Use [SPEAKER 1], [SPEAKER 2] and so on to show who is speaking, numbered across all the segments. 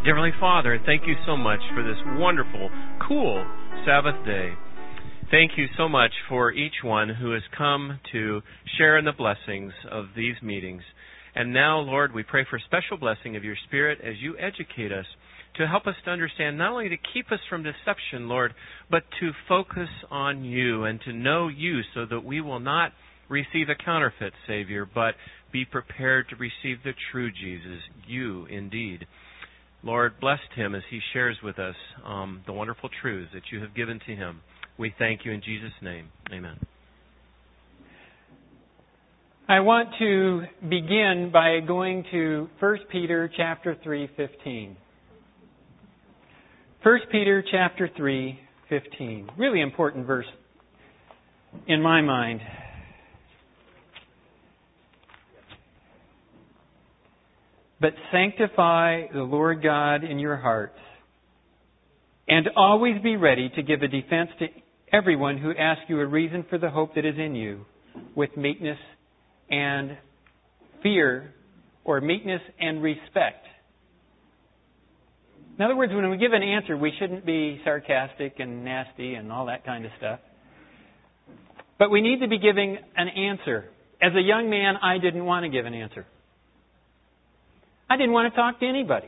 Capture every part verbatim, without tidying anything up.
[SPEAKER 1] Dear Heavenly Father, thank you so much for this wonderful, cool Sabbath day. Thank you so much for each one who has come to share in the blessings of these meetings. And now, Lord, we pray for special blessing of your Spirit as you educate us to help us to understand, not only to keep us from deception, Lord, but to focus on you and to know you so that we will not receive a counterfeit Savior, but be prepared to receive the true Jesus, you indeed. Lord, bless him as he shares with us um, the wonderful truths that you have given to him. We thank you in Jesus' name. Amen.
[SPEAKER 2] I want to begin by going to First Peter chapter three, fifteen. First Peter chapter three, fifteen. Really important verse in my mind. But sanctify the Lord God in your hearts, and always be ready to give a defense to everyone who asks you a reason for the hope that is in you, with meekness and fear, or meekness and respect. In other words, when we give an answer, we shouldn't be sarcastic and nasty and all that kind of stuff. But we need to be giving an answer. As a young man, I didn't want to give an answer. I didn't want to talk to anybody.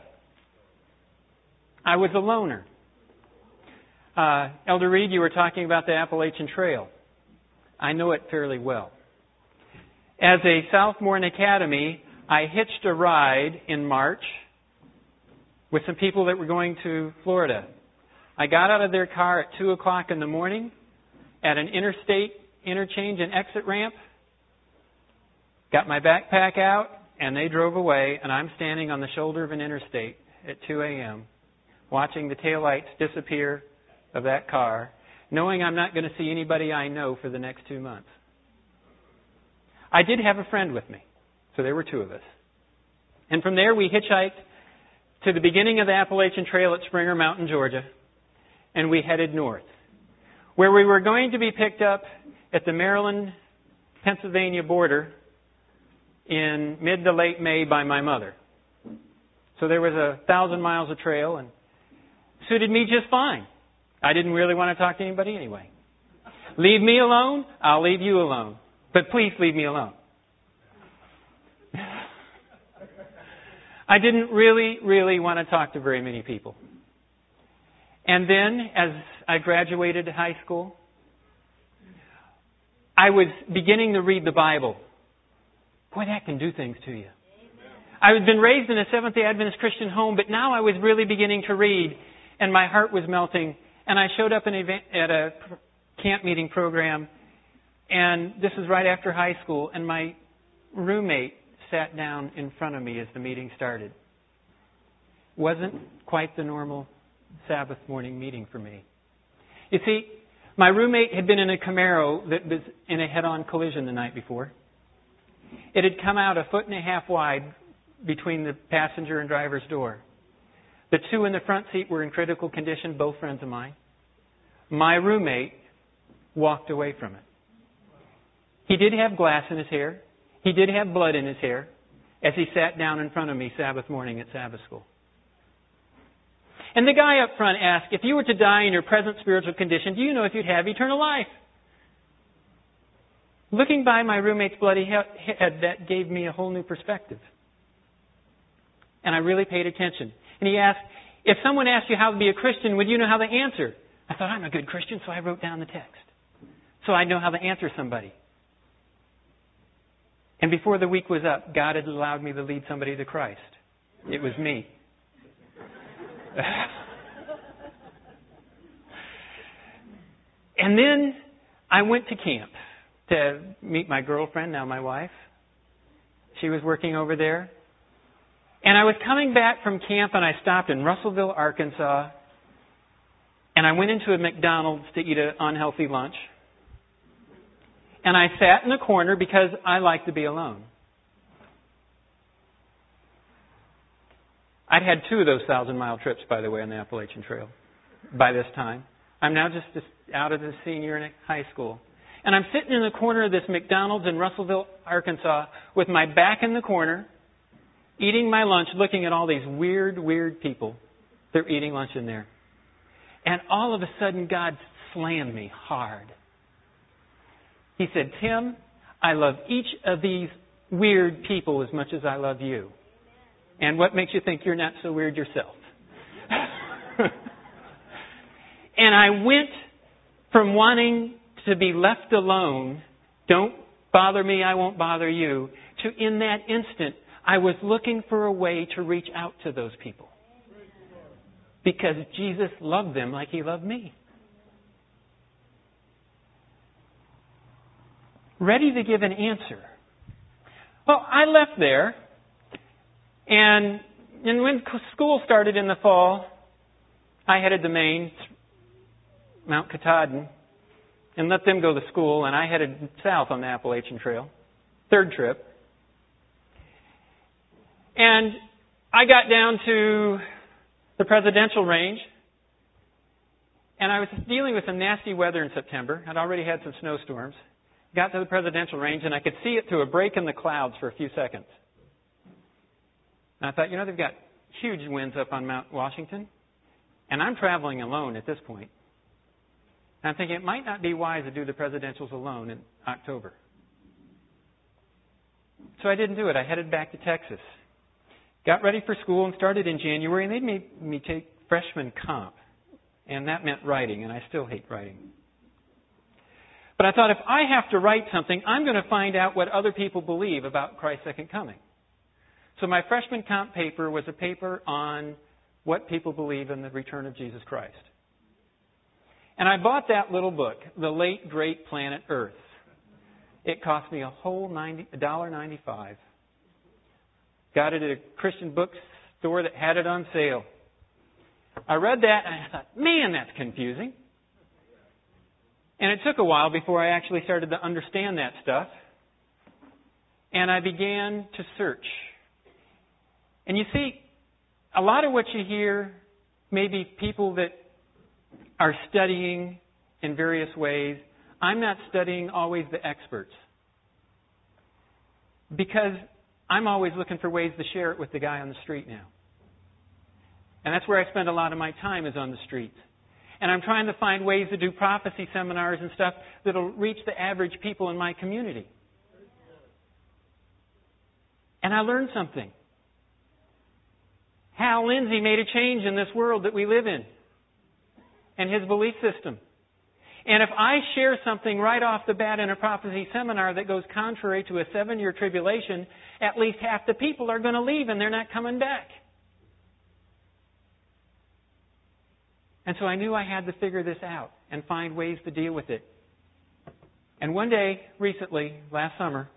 [SPEAKER 2] I was a loner. Uh, Elder Reed, you were talking about the Appalachian Trail. I know it fairly well. As a sophomore in academy, I hitched a ride in March with some people that were going to Florida. I got out of their car at two o'clock in the morning at an interstate interchange and exit ramp, got my backpack out, and they drove away, and I'm standing on the shoulder of an interstate at two a.m. watching the taillights disappear of that car, knowing I'm not going to see anybody I know for the next two months. I did have a friend with me, so there were two of us. And from there we hitchhiked to the beginning of the Appalachian Trail at Springer Mountain, Georgia, and we headed north, where we were going to be picked up at the Maryland-Pennsylvania border in mid to late May by my mother. So there was a thousand miles of trail and suited me just fine. I didn't really want to talk to anybody anyway. Leave me alone, I'll leave you alone. But please leave me alone. I didn't really, really want to talk to very many people. And then, as I graduated high school, I was beginning to read the Bible. Boy, that can do things to you. I had been raised in a Seventh-day Adventist Christian home, but now I was really beginning to read, and my heart was melting. And I showed up in event, at a camp meeting program, and this was right after high school, and my roommate sat down in front of me as the meeting started. Wasn't quite the normal Sabbath morning meeting for me. You see, my roommate had been in a Camaro that was in a head-on collision the night before. It had come out a foot and a half wide between the passenger and driver's door. The two in the front seat were in critical condition, both friends of mine. My roommate walked away from it. He did have glass in his hair. He did have blood in his hair as he sat down in front of me Sabbath morning at Sabbath school. And the guy up front asked, if you were to die in your present spiritual condition, do you know if you'd have eternal life? Looking by my roommate's bloody head, that gave me a whole new perspective. And I really paid attention. And he asked, if someone asked you how to be a Christian, would you know how to answer? I thought, I'm a good Christian, so I wrote down the text. So I know how to answer somebody. And before the week was up, God had allowed me to lead somebody to Christ. It was me. And then I went to camp to meet my girlfriend, now my wife. She was working over there. And I was coming back from camp, and I stopped in Russellville, Arkansas, and I went into a McDonald's to eat an unhealthy lunch. And I sat in the corner because I like to be alone. I'd had two of those thousand-mile trips, by the way, on the Appalachian Trail by this time. I'm now just out of the senior in high school. And I'm sitting in the corner of this McDonald's in Russellville, Arkansas, with my back in the corner, eating my lunch, looking at all these weird, weird people. They're eating lunch in there. And all of a sudden, God slammed me hard. He said, Tim, I love each of these weird people as much as I love you. And what makes you think you're not so weird yourself? And I went from wanting to be left alone, don't bother me, I won't bother you, to in that instant, I was looking for a way to reach out to those people. Because Jesus loved them like He loved me. Ready to give an answer. Well, I left there, and, and when school started in the fall, I headed to Maine, Mount Katahdin, and let them go to school, and I headed south on the Appalachian Trail. Third trip. And I got down to the presidential range, and I was dealing with some nasty weather in September. I'd already had some snowstorms. Got to the presidential range, and I could see it through a break in the clouds for a few seconds. And I thought, you know, they've got huge winds up on Mount Washington, and I'm traveling alone at this point. And I'm thinking it might not be wise to do the presidentials alone in October. So I didn't do it. I headed back to Texas. Got ready for school and started in January, and they made me take freshman comp. And that meant writing, and I still hate writing. But I thought, if I have to write something, I'm going to find out what other people believe about Christ's second coming. So my freshman comp paper was a paper on what people believe in the return of Jesus Christ. And I bought that little book, The Late Great Planet Earth. It cost me a whole one dollar ninety-five. Got it at a Christian bookstore that had it on sale. I read that and I thought, man, that's confusing. And it took a while before I actually started to understand that stuff. And I began to search. And you see, a lot of what you hear may be people that are studying in various ways. I'm not studying always the experts. Because I'm always looking for ways to share it with the guy on the street now. And that's where I spend a lot of my time, is on the streets. And I'm trying to find ways to do prophecy seminars and stuff that'll reach the average people in my community. And I learned something. Hal Lindsey made a change in this world that we live in and his belief system. And if I share something right off the bat in a prophecy seminar that goes contrary to a seven-year tribulation, at least half the people are going to leave and they're not coming back. And so I knew I had to figure this out and find ways to deal with it. And one day, recently, last summer,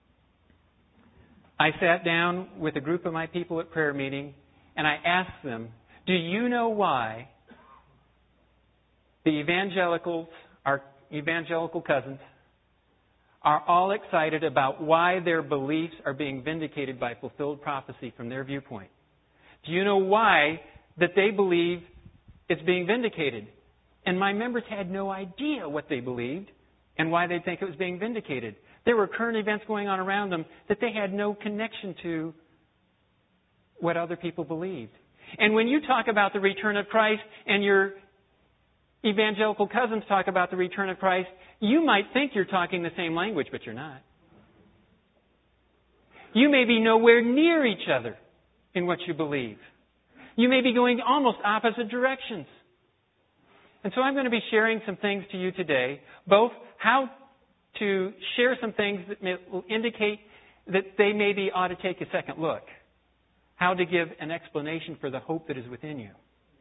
[SPEAKER 2] I sat down with a group of my people at prayer meeting and I asked them, do you know why the evangelicals, our evangelical cousins, are all excited about why their beliefs are being vindicated by fulfilled prophecy from their viewpoint? Do you know why that they believe it's being vindicated? And my members had no idea what they believed and why they'd think it was being vindicated. There were current events going on around them that they had no connection to what other people believed. And when you talk about the return of Christ and your evangelical cousins talk about the return of Christ, you might think you're talking the same language, but you're not. You may be nowhere near each other in what you believe. You may be going almost opposite directions. And so I'm going to be sharing some things to you today, both how to share some things that may indicate that they maybe ought to take a second look, how to give an explanation for the hope that is within you,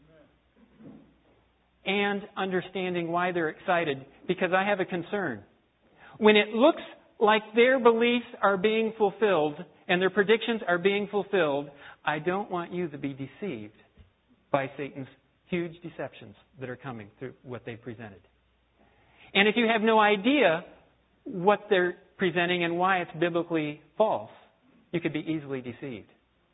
[SPEAKER 2] and understanding why they're excited, because I have a concern. When it looks like their beliefs are being fulfilled and their predictions are being fulfilled, I don't want you to be deceived by Satan's huge deceptions that are coming through what they presented. And if you have no idea what they're presenting and why it's biblically false, you could be easily deceived.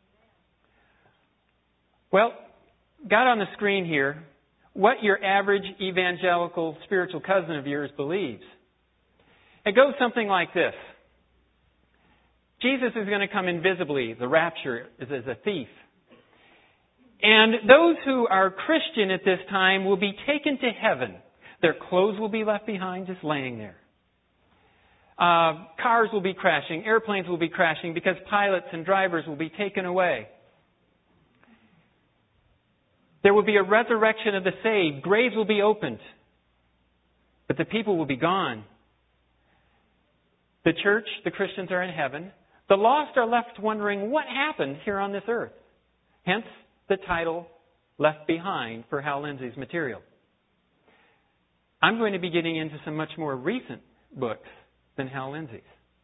[SPEAKER 2] Well, got on the screen here what your average evangelical spiritual cousin of yours believes. It goes something like this. Jesus is going to come invisibly. The rapture is as a thief. And those who are Christian at this time will be taken to heaven. Their clothes will be left behind just laying there. Uh, cars will be crashing. Airplanes will be crashing because pilots and drivers will be taken away. There will be a resurrection of the saved. Graves will be opened. But the people will be gone. The church, the Christians are in heaven. The lost are left wondering what happened here on this earth. Hence the title, Left Behind, for Hal Lindsey's material. I'm going to be getting into some much more recent books than Hal Lindsey's.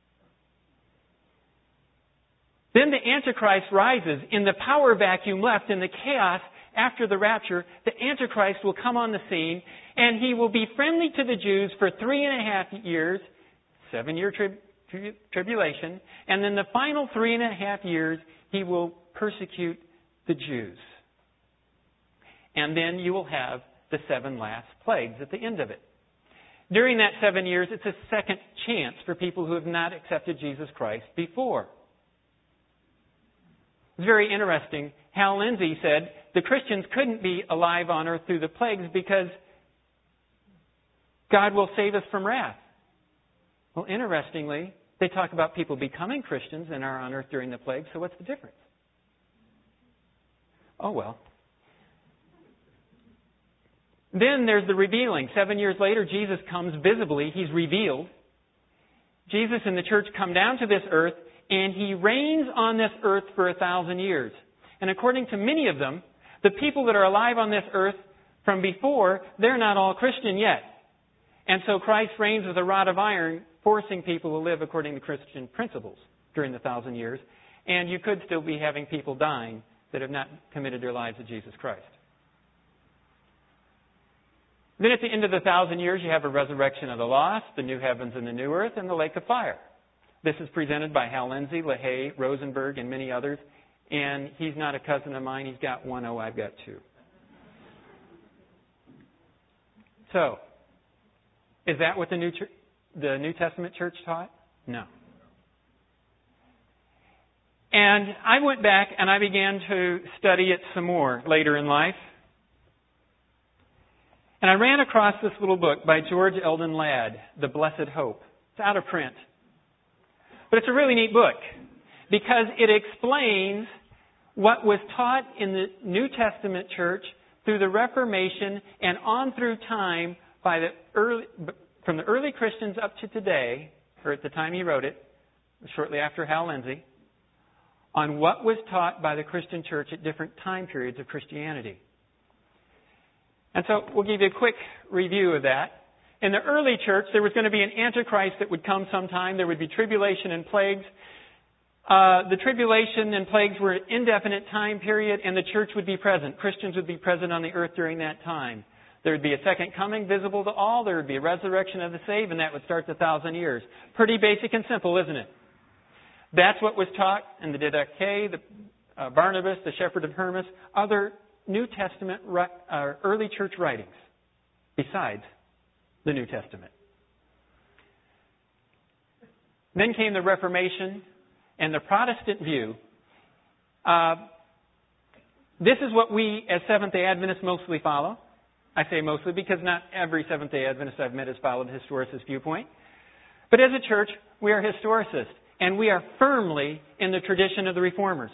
[SPEAKER 2] Then the Antichrist rises in the power vacuum left in the chaos after the rapture. The Antichrist will come on the scene and he will be friendly to the Jews for three and a half years, seven-year tri- tri- tribulation, and then the final three and a half years he will persecute the Jews. And then you will have the seven last plagues at the end of it. During that seven years, it's a second chance for people who have not accepted Jesus Christ before. It's very interesting. Hal Lindsey said the Christians couldn't be alive on earth through the plagues because God will save us from wrath. Well, interestingly, they talk about people becoming Christians and are on earth during the plagues, so what's the difference? Oh, well. Then there's the revealing. Seven years later, Jesus comes visibly. He's revealed. Jesus and the church come down to this earth, and He reigns on this earth for a thousand years. And according to many of them, the people that are alive on this earth from before, they're not all Christian yet. And so Christ reigns with a rod of iron, forcing people to live according to Christian principles during the thousand years. And you could still be having people dying that have not committed their lives to Jesus Christ. Then at the end of the thousand years, you have a resurrection of the lost, the new heavens and the new earth, and the lake of fire. This is presented by Hal Lindsey, LaHaye, Rosenberg, and many others. And he's not a cousin of mine. He's got one. Oh, I've got two. So, is that what the New, Ch- the New Testament church taught? No. And I went back and I began to study it some more later in life. And I ran across this little book by George Eldon Ladd, The Blessed Hope. It's out of print. But it's a really neat book because it explains what was taught in the New Testament church through the Reformation and on through time by the early, from the early Christians up to today, or at the time he wrote it, shortly after Hal Lindsey, on what was taught by the Christian church at different time periods of Christianity. And so we'll give you a quick review of that. In the early church, there was going to be an Antichrist that would come sometime. There would be tribulation and plagues. Uh, the tribulation and plagues were an indefinite time period, and the church would be present. Christians would be present on the earth during that time. There would be a second coming visible to all. There would be a resurrection of the saved, and that would start the thousand years. Pretty basic and simple, isn't it? That's what was taught in the Didache, the uh, Barnabas, the Shepherd of Hermas, other New Testament, uh, early church writings, besides the New Testament. Then came the Reformation and the Protestant view. Uh, this is what we as Seventh-day Adventists mostly follow. I say mostly because not every Seventh-day Adventist I've met has followed the historicist viewpoint. But as a church, we are historicists, and we are firmly in the tradition of the Reformers.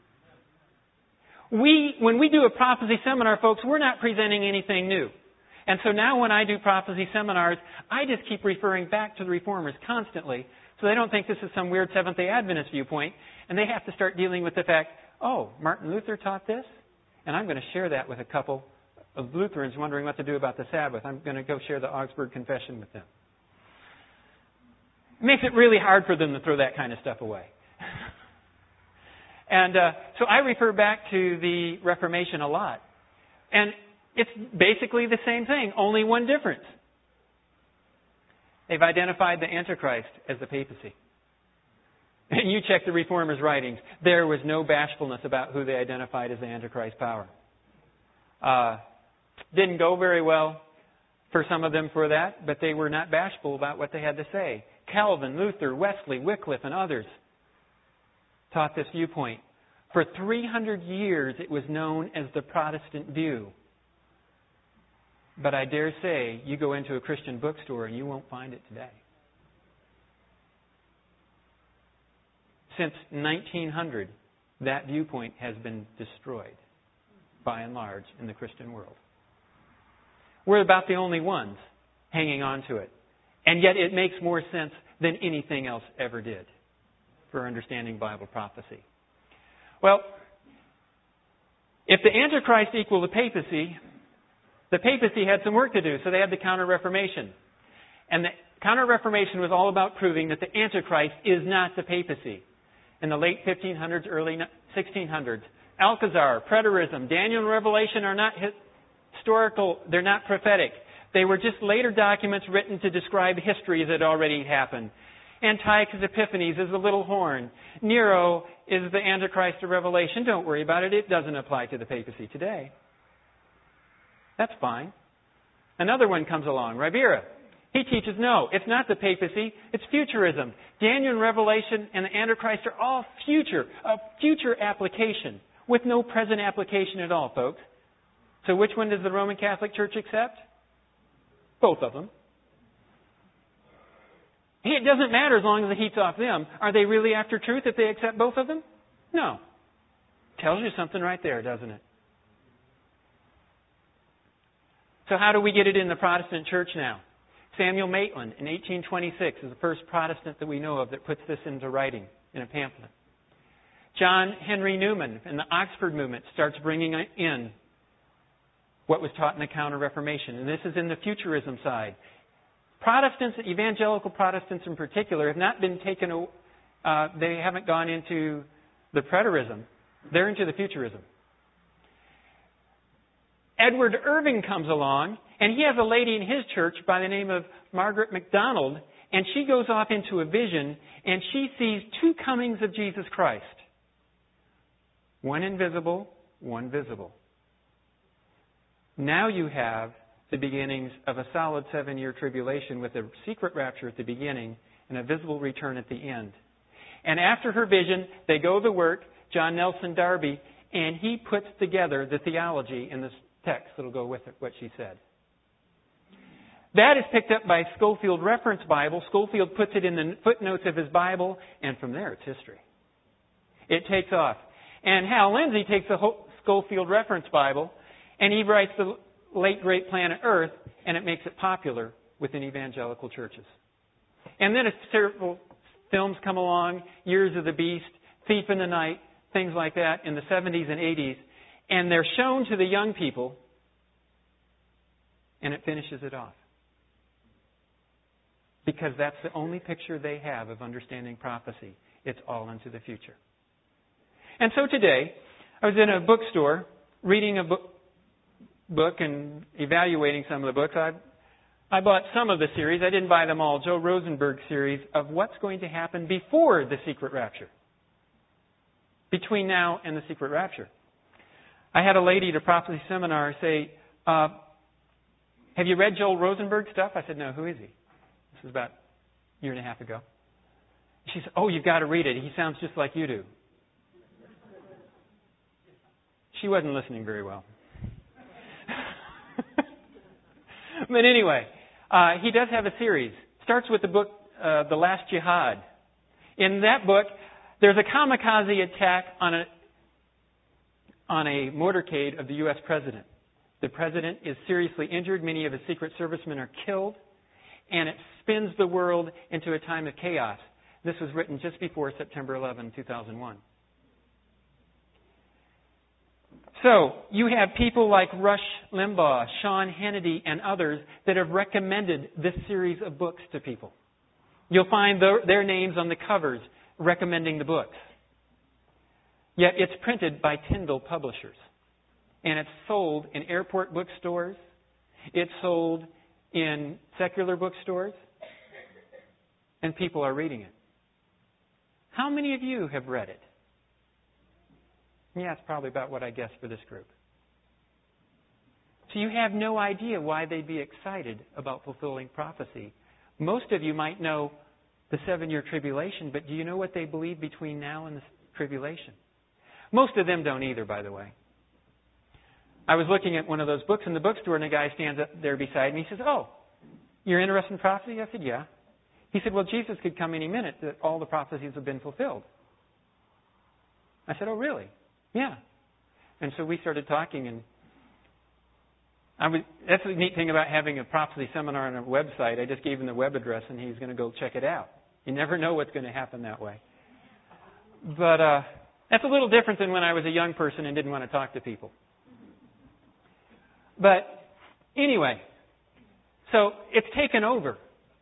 [SPEAKER 2] We, when we do a prophecy seminar, folks, we're not presenting anything new. And so now when I do prophecy seminars, I just keep referring back to the Reformers constantly, so they don't think this is some weird Seventh-day Adventist viewpoint, and they have to start dealing with the fact, oh, Martin Luther taught this, and I'm going to share that with a couple of Lutherans wondering what to do about the Sabbath. I'm going to go share the Augsburg Confession with them. It makes it really hard for them to throw that kind of stuff away. And uh, so I refer back to the Reformation a lot. And it's basically the same thing, only one difference. They've identified the Antichrist as the papacy. And you check the Reformers' writings. There was no bashfulness about who they identified as the Antichrist power. Uh, didn't go very well for some of them for that, but they were not bashful about what they had to say. Calvin, Luther, Wesley, Wycliffe, and others taught this viewpoint. For three hundred years, it was known as the Protestant view. But I dare say, you go into a Christian bookstore and you won't find it today. Since nineteen hundred, that viewpoint has been destroyed, by and large, in the Christian world. We're about the only ones hanging on to it. And yet it makes more sense than anything else ever did for understanding Bible prophecy. Well, if the Antichrist equaled the papacy, the papacy had some work to do, so they had the Counter-Reformation. And the Counter-Reformation was all about proving that the Antichrist is not the papacy. In the late fifteen hundreds, early sixteen hundreds, Alcazar, preterism, Daniel and Revelation are not historical, they're not prophetic. They were just later documents written to describe history that had already happened. Antiochus Epiphanes is the little horn. Nero is the Antichrist of Revelation. Don't worry about it. It doesn't apply to the papacy today. That's fine. Another one comes along, Ribera. He teaches, no, it's not the papacy, it's futurism. Daniel and Revelation and the Antichrist are all future, a future application, with no present application at all, folks. So which one does the Roman Catholic Church accept? Both of them. It doesn't matter as long as the heat's off them. Are they really after truth if they accept both of them? No. Tells you something right there, doesn't it? So how do we get it in the Protestant church now? Samuel Maitland in eighteen twenty-six is the first Protestant that we know of that puts this into writing in a pamphlet. John Henry Newman in the Oxford movement starts bringing in what was taught in the Counter-Reformation. And this is in the futurism side. Protestants, evangelical Protestants in particular, have not been taken, uh, they haven't gone into the preterism. They're into the futurism. Edward Irving comes along, and he has a lady in his church by the name of Margaret MacDonald, and she goes off into a vision, and she sees two comings of Jesus Christ. One invisible, one visible. Now you have the beginnings of a solid seven-year tribulation with a secret rapture at the beginning and a visible return at the end. And after her vision, they go to work, John Nelson Darby, and he puts together the theology in this text that will go with it, what she said. That is picked up by Schofield Reference Bible. Schofield puts it in the footnotes of his Bible, and from there it's history. It takes off. And Hal Lindsey takes the Schofield Reference Bible, and he writes the late great Planet Earth, and it makes it popular within evangelical churches. And then several films come along, Years of the Beast, Thief in the Night, things like that in the seventies and eighties, and they're shown to the young people, and it finishes it off. Because that's the only picture they have of understanding prophecy. It's all into the future. And so today, I was in a bookstore reading a book, book and evaluating some of the books. I, I bought some of the series. I didn't buy them all. Joe Rosenberg's series of what's going to happen before the secret rapture. Between now and the secret rapture. I had a lady at a prophecy seminar say, uh, have you read Joel Rosenberg's stuff? I said, no, who is he? This was about a year and a half ago. She said, oh, you've got to read it. He sounds just like you do. She wasn't listening very well. But anyway, uh, he does have a series. Starts with the book, uh, The Last Jihad. In that book, there's a kamikaze attack on a on a motorcade of the U S president. The president is seriously injured. Many of his Secret Servicemen are killed. And it spins the world into a time of chaos. This was written just before September eleventh, two thousand one. So, you have people like Rush Limbaugh, Sean Hannity, and others that have recommended this series of books to people. You'll find their, their names on the covers recommending the books. Yet it's printed by Tyndall Publishers. And it's sold in airport bookstores. It's sold in secular bookstores. And people are reading it. How many of you have read it? Yeah, it's probably about what I guessed for this group. So you have no idea why they'd be excited about fulfilling prophecy. Most of you might know the seven-year tribulation, but do you know what they believe between now and the tribulation. Most of them don't either, by the way. I was looking at one of those books in the bookstore, and a guy stands up there beside me. He says, "Oh, you're interested in prophecy?" I said, "Yeah." He said, "Well, Jesus could come any minute, that all the prophecies have been fulfilled." I said, "Oh, really?" "Yeah." And so we started talking, and I was, that's the neat thing about having a prophecy seminar on a website. I just gave him the web address, and he's going to go check it out. You never know what's going to happen that way. But uh, that's a little different than when I was a young person and didn't want to talk to people. But anyway, so it's taken over.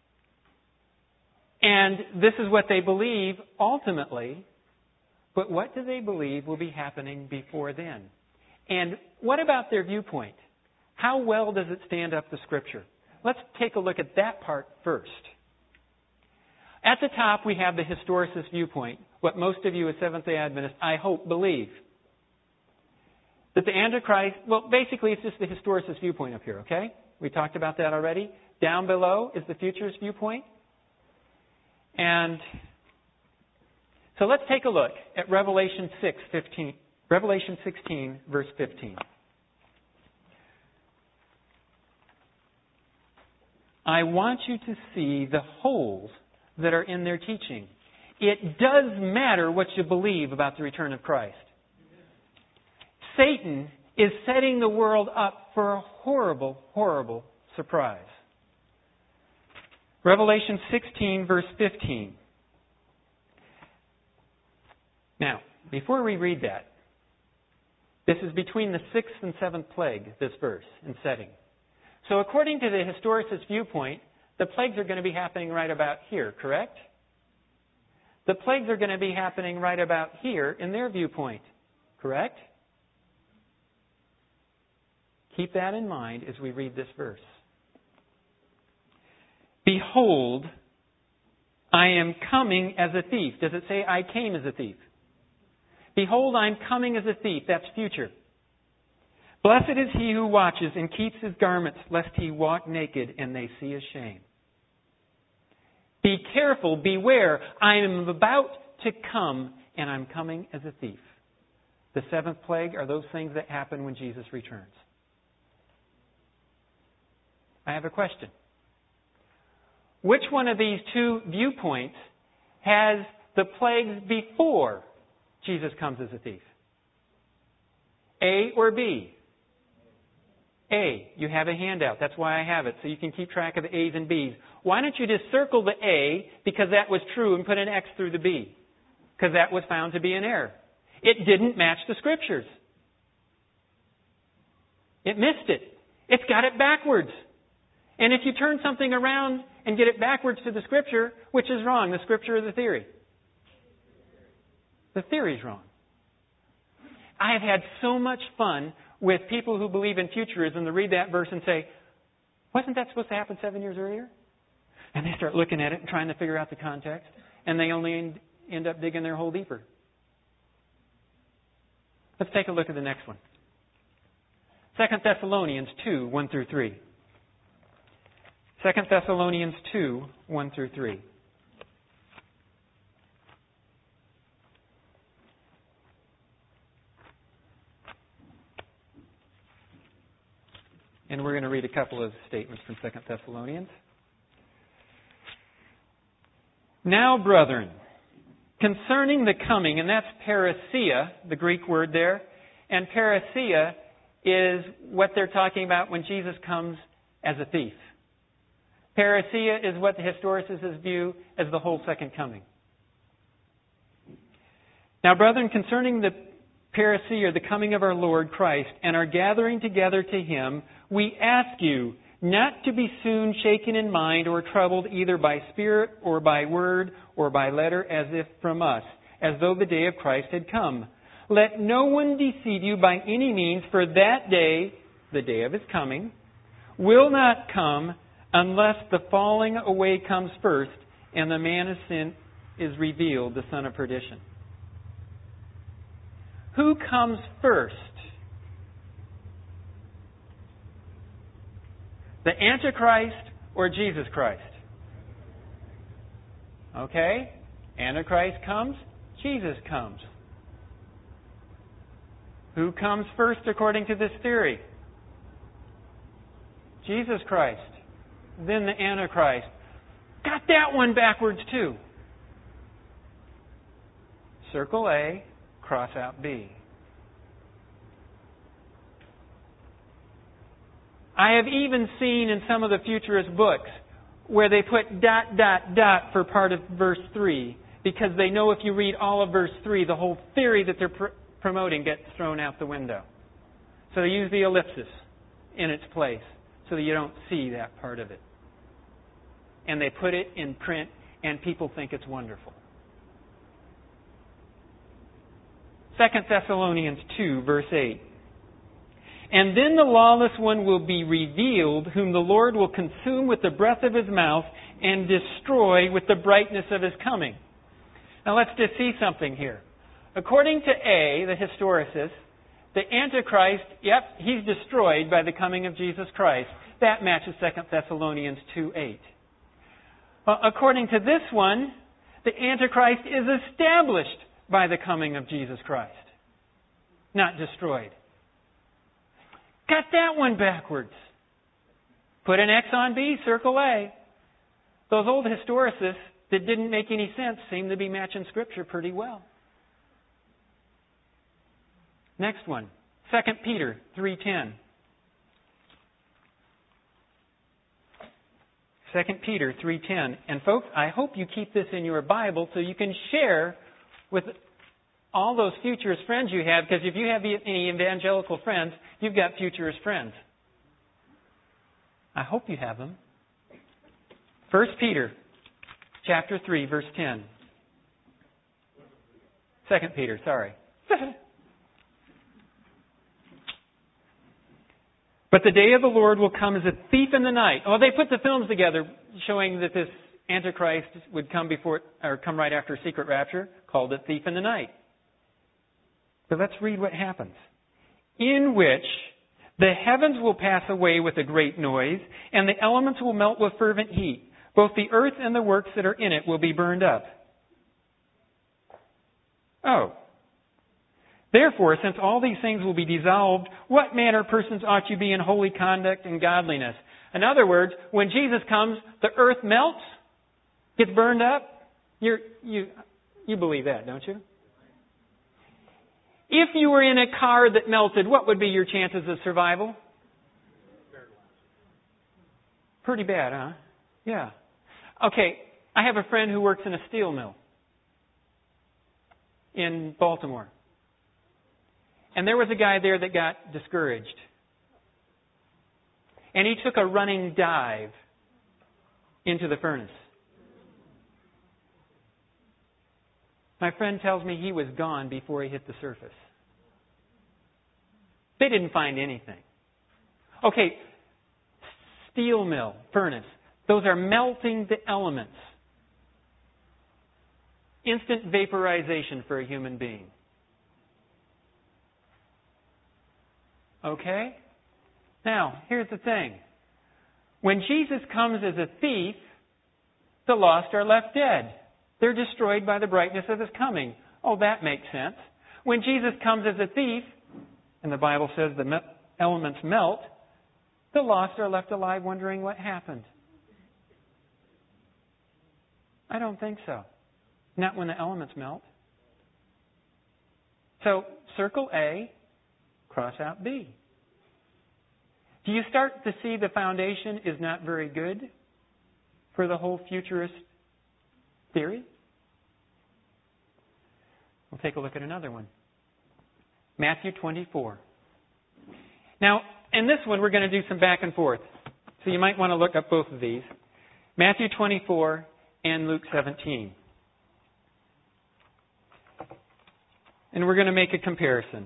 [SPEAKER 2] And this is what they believe ultimately. But what do they believe will be happening before then? And what about their viewpoint? How well does it stand up to Scripture? Let's take a look at that part first. At the top, we have the historicist viewpoint, what most of you as Seventh-day Adventists, I hope, believe. That the Antichrist, well, basically it's just the historicist viewpoint up here, okay? We talked about that already. Down below is the futurist viewpoint. And so let's take a look at Revelation six fifteen. Revelation sixteen, verse fifteen. I want you to see the holes that are in their teaching. It does matter what you believe about the return of Christ. Satan is setting the world up for a horrible, horrible surprise. Revelation sixteen, verse fifteen. Now, before we read that, this is between the sixth and seventh plague, this verse and setting. So according to the historicist viewpoint, the plagues are going to be happening right about here, correct? The plagues are going to be happening right about here in their viewpoint, correct? Keep that in mind as we read this verse. Behold, I am coming as a thief. Does it say I came as a thief? Behold, I am coming as a thief. That's future. Blessed is he who watches and keeps his garments, lest he walk naked and they see his shame. Be careful, beware. I am about to come, and I'm coming as a thief. The seventh plague are those things that happen when Jesus returns. I have a question. Which one of these two viewpoints has the plagues before Jesus comes as a thief? A or B? A. You have a handout. That's why I have it, so you can keep track of the A's and B's. Why don't you just circle the A because that was true and put an X through the B? Because that was found to be an error. It didn't match the Scriptures. It missed it. It's got it backwards. And if you turn something around and get it backwards to the Scripture, which is wrong, the Scripture or the theory? The theory's wrong. I have had so much fun with people who believe in futurism to read that verse and say, wasn't that supposed to happen seven years earlier? And they start looking at it and trying to figure out the context, and they only end up digging their hole deeper. Let's take a look at the next one. Second Thessalonians two, one through three. Second Thessalonians two, one through three. And we're going to read a couple of statements from Second Thessalonians. Now, brethren, concerning the coming, and that's parousia, the Greek word there, and parousia is what they're talking about when Jesus comes as a thief. Parousia is what the historicists view as the whole second coming. Now, brethren, concerning the parousia, the coming of our Lord Christ, and our gathering together to Him, we ask you not to be soon shaken in mind or troubled either by spirit or by word or by letter as if from us, as though the day of Christ had come. Let no one deceive you by any means, for that day, the day of His coming, will not come unless the falling away comes first and the man of sin is revealed, the son of perdition. Who comes first? The Antichrist or Jesus Christ? Okay? Antichrist comes, Jesus comes. Who comes first according to this theory? Jesus Christ. Then the Antichrist. Got that one backwards too. Circle A, cross out B. I have even seen in some of the futurist books where they put dot, dot, dot for part of verse three because they know if you read all of verse three, the whole theory that they're pr- promoting gets thrown out the window. So they use the ellipsis in its place so that you don't see that part of it. And they put it in print and people think it's wonderful. Second Thessalonians two, verse eight. And then the lawless one will be revealed, whom the Lord will consume with the breath of His mouth and destroy with the brightness of His coming. Now let's just see something here. According to A, the historicist, the Antichrist, yep, he's destroyed by the coming of Jesus Christ. That matches Second Thessalonians two eight. Uh, according to this one, the Antichrist is established by the coming of Jesus Christ, not destroyed. Got that one backwards. Put an X on B, circle A. Those old historicists that didn't make any sense seem to be matching Scripture pretty well. Next one, Second Peter three ten. Second Peter three ten. And folks, I hope you keep this in your Bible so you can share with all those futurist friends you have, because if you have any evangelical friends, you've got futurist friends. I hope you have them. First Peter chapter three, verse ten. Second Peter, sorry. But the day of the Lord will come as a thief in the night. Oh, they put the films together showing that this Antichrist would come before, or come right after a secret rapture, called it Thief in the Night. But let's read what happens. In which the heavens will pass away with a great noise, and the elements will melt with fervent heat. Both the earth and the works that are in it will be burned up. Oh. Therefore, since all these things will be dissolved, what manner of persons ought you be in holy conduct and godliness? In other words, when Jesus comes, the earth melts, gets burned up. You're, you, you believe that, don't you? If you were in a car that melted, what would be your chances of survival? Pretty bad, huh? Yeah. Okay, I have a friend who works in a steel mill in Baltimore. And there was a guy there that got discouraged. And he took a running dive into the furnace. My friend tells me he was gone before he hit the surface. They didn't find anything. Okay, steel mill, furnace. Those are melting the elements. Instant vaporization for a human being. Okay? Now, here's the thing. When Jesus comes as a thief, the lost are left dead. They're destroyed by the brightness of His coming. Oh, that makes sense. When Jesus comes as a thief, and the Bible says the me- elements melt, the lost are left alive wondering what happened. I don't think so. Not when the elements melt. So, circle A, cross out B. Do you start to see the foundation is not very good for the whole futurist theory? We'll take a look at another one. Matthew twenty-four. Now, in this one, we're going to do some back and forth. So you might want to look up both of these. Matthew twenty-four and Luke seventeen. And we're going to make a comparison.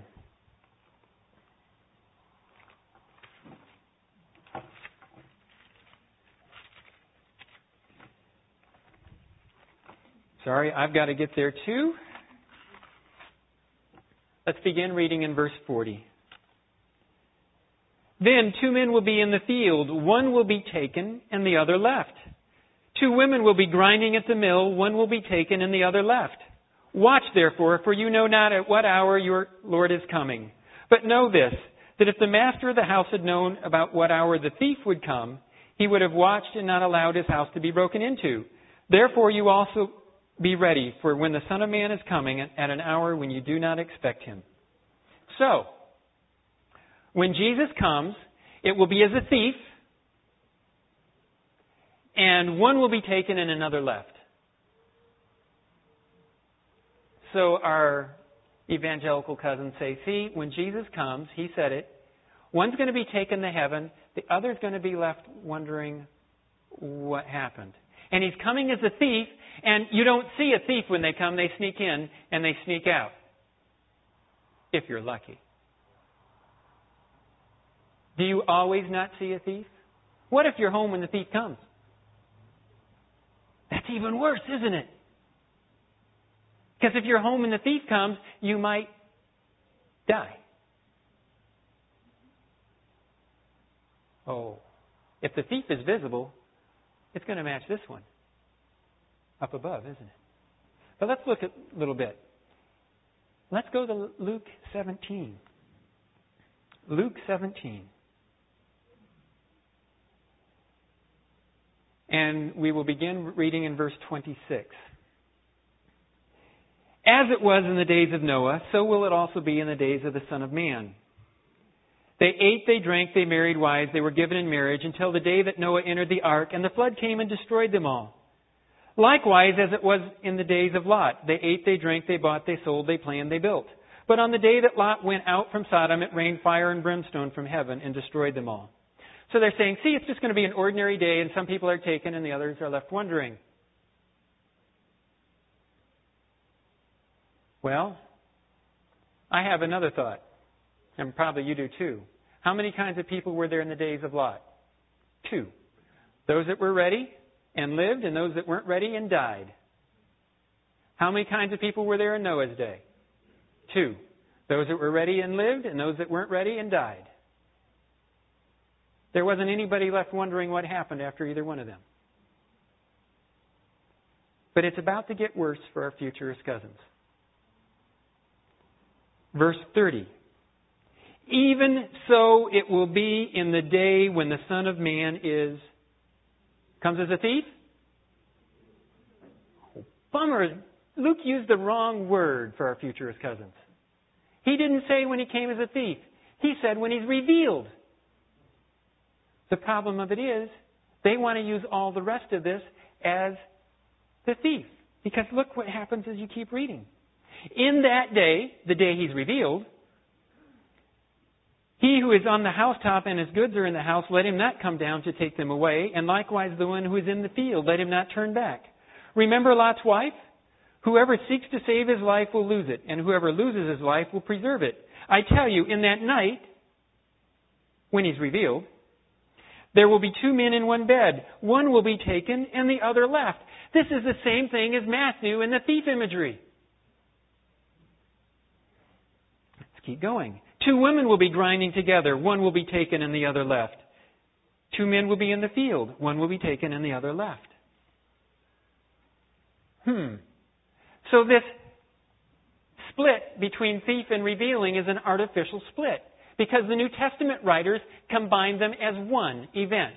[SPEAKER 2] Sorry, I've got to get there too. Let's begin reading in verse forty. Then two men will be in the field, one will be taken and the other left. Two women will be grinding at the mill, one will be taken and the other left. Watch therefore, for you know not at what hour your Lord is coming. But know this, that if the master of the house had known about what hour the thief would come, he would have watched and not allowed his house to be broken into. Therefore you also be ready, for when the Son of Man is coming at an hour when you do not expect him. So, when Jesus comes, it will be as a thief, and one will be taken and another left. So our evangelical cousins say, see, when Jesus comes, he said it, one's going to be taken to heaven, the other's going to be left wondering what happened. And he's coming as a thief, and you don't see a thief when they come. They sneak in and they sneak out. If you're lucky. Do you always not see a thief? What if you're home when the thief comes? That's even worse, isn't it? Because if you're home and the thief comes, you might die. Oh, if the thief is visible, it's going to match this one up above, isn't it? But let's look at a little bit. Let's go to Luke seventeen. Luke seventeen. And we will begin reading in verse twenty-six. As it was in the days of Noah, so will it also be in the days of the Son of Man. They ate, they drank, they married wives, they were given in marriage until the day that Noah entered the ark, and the flood came and destroyed them all. Likewise, as it was in the days of Lot, they ate, they drank, they bought, they sold, they planned, they built. But on the day that Lot went out from Sodom, it rained fire and brimstone from heaven and destroyed them all. So they're saying, see, it's just going to be an ordinary day, and some people are taken and the others are left wondering. Well, I have another thought, and probably you do too. How many kinds of people were there in the days of Lot? Two. Those that were ready and lived, and those that weren't ready and died. How many kinds of people were there in Noah's day? Two. Those that were ready and lived, and those that weren't ready and died. There wasn't anybody left wondering what happened after either one of them. But it's about to get worse for our futurist cousins. Verse thirty. Even so it will be in the day when the Son of Man is, comes as a thief? Oh, bummer. Luke used the wrong word for our futurist cousins. He didn't say when he came as a thief. He said when he's revealed. The problem of it is, they want to use all the rest of this as the thief. Because look what happens as you keep reading. In that day, the day he's revealed, he who is on the housetop and his goods are in the house, let him not come down to take them away. And likewise the one who is in the field, let him not turn back. Remember Lot's wife? Whoever seeks to save his life will lose it, and whoever loses his life will preserve it. I tell you, in that night, when he's revealed, there will be two men in one bed. One will be taken and the other left. This is the same thing as Matthew and the thief imagery. Let's keep going. Two women will be grinding together. One will be taken and the other left. Two men will be in the field. One will be taken and the other left. Hmm. So this split between thief and revealing is an artificial split, because the New Testament writers combine them as one event.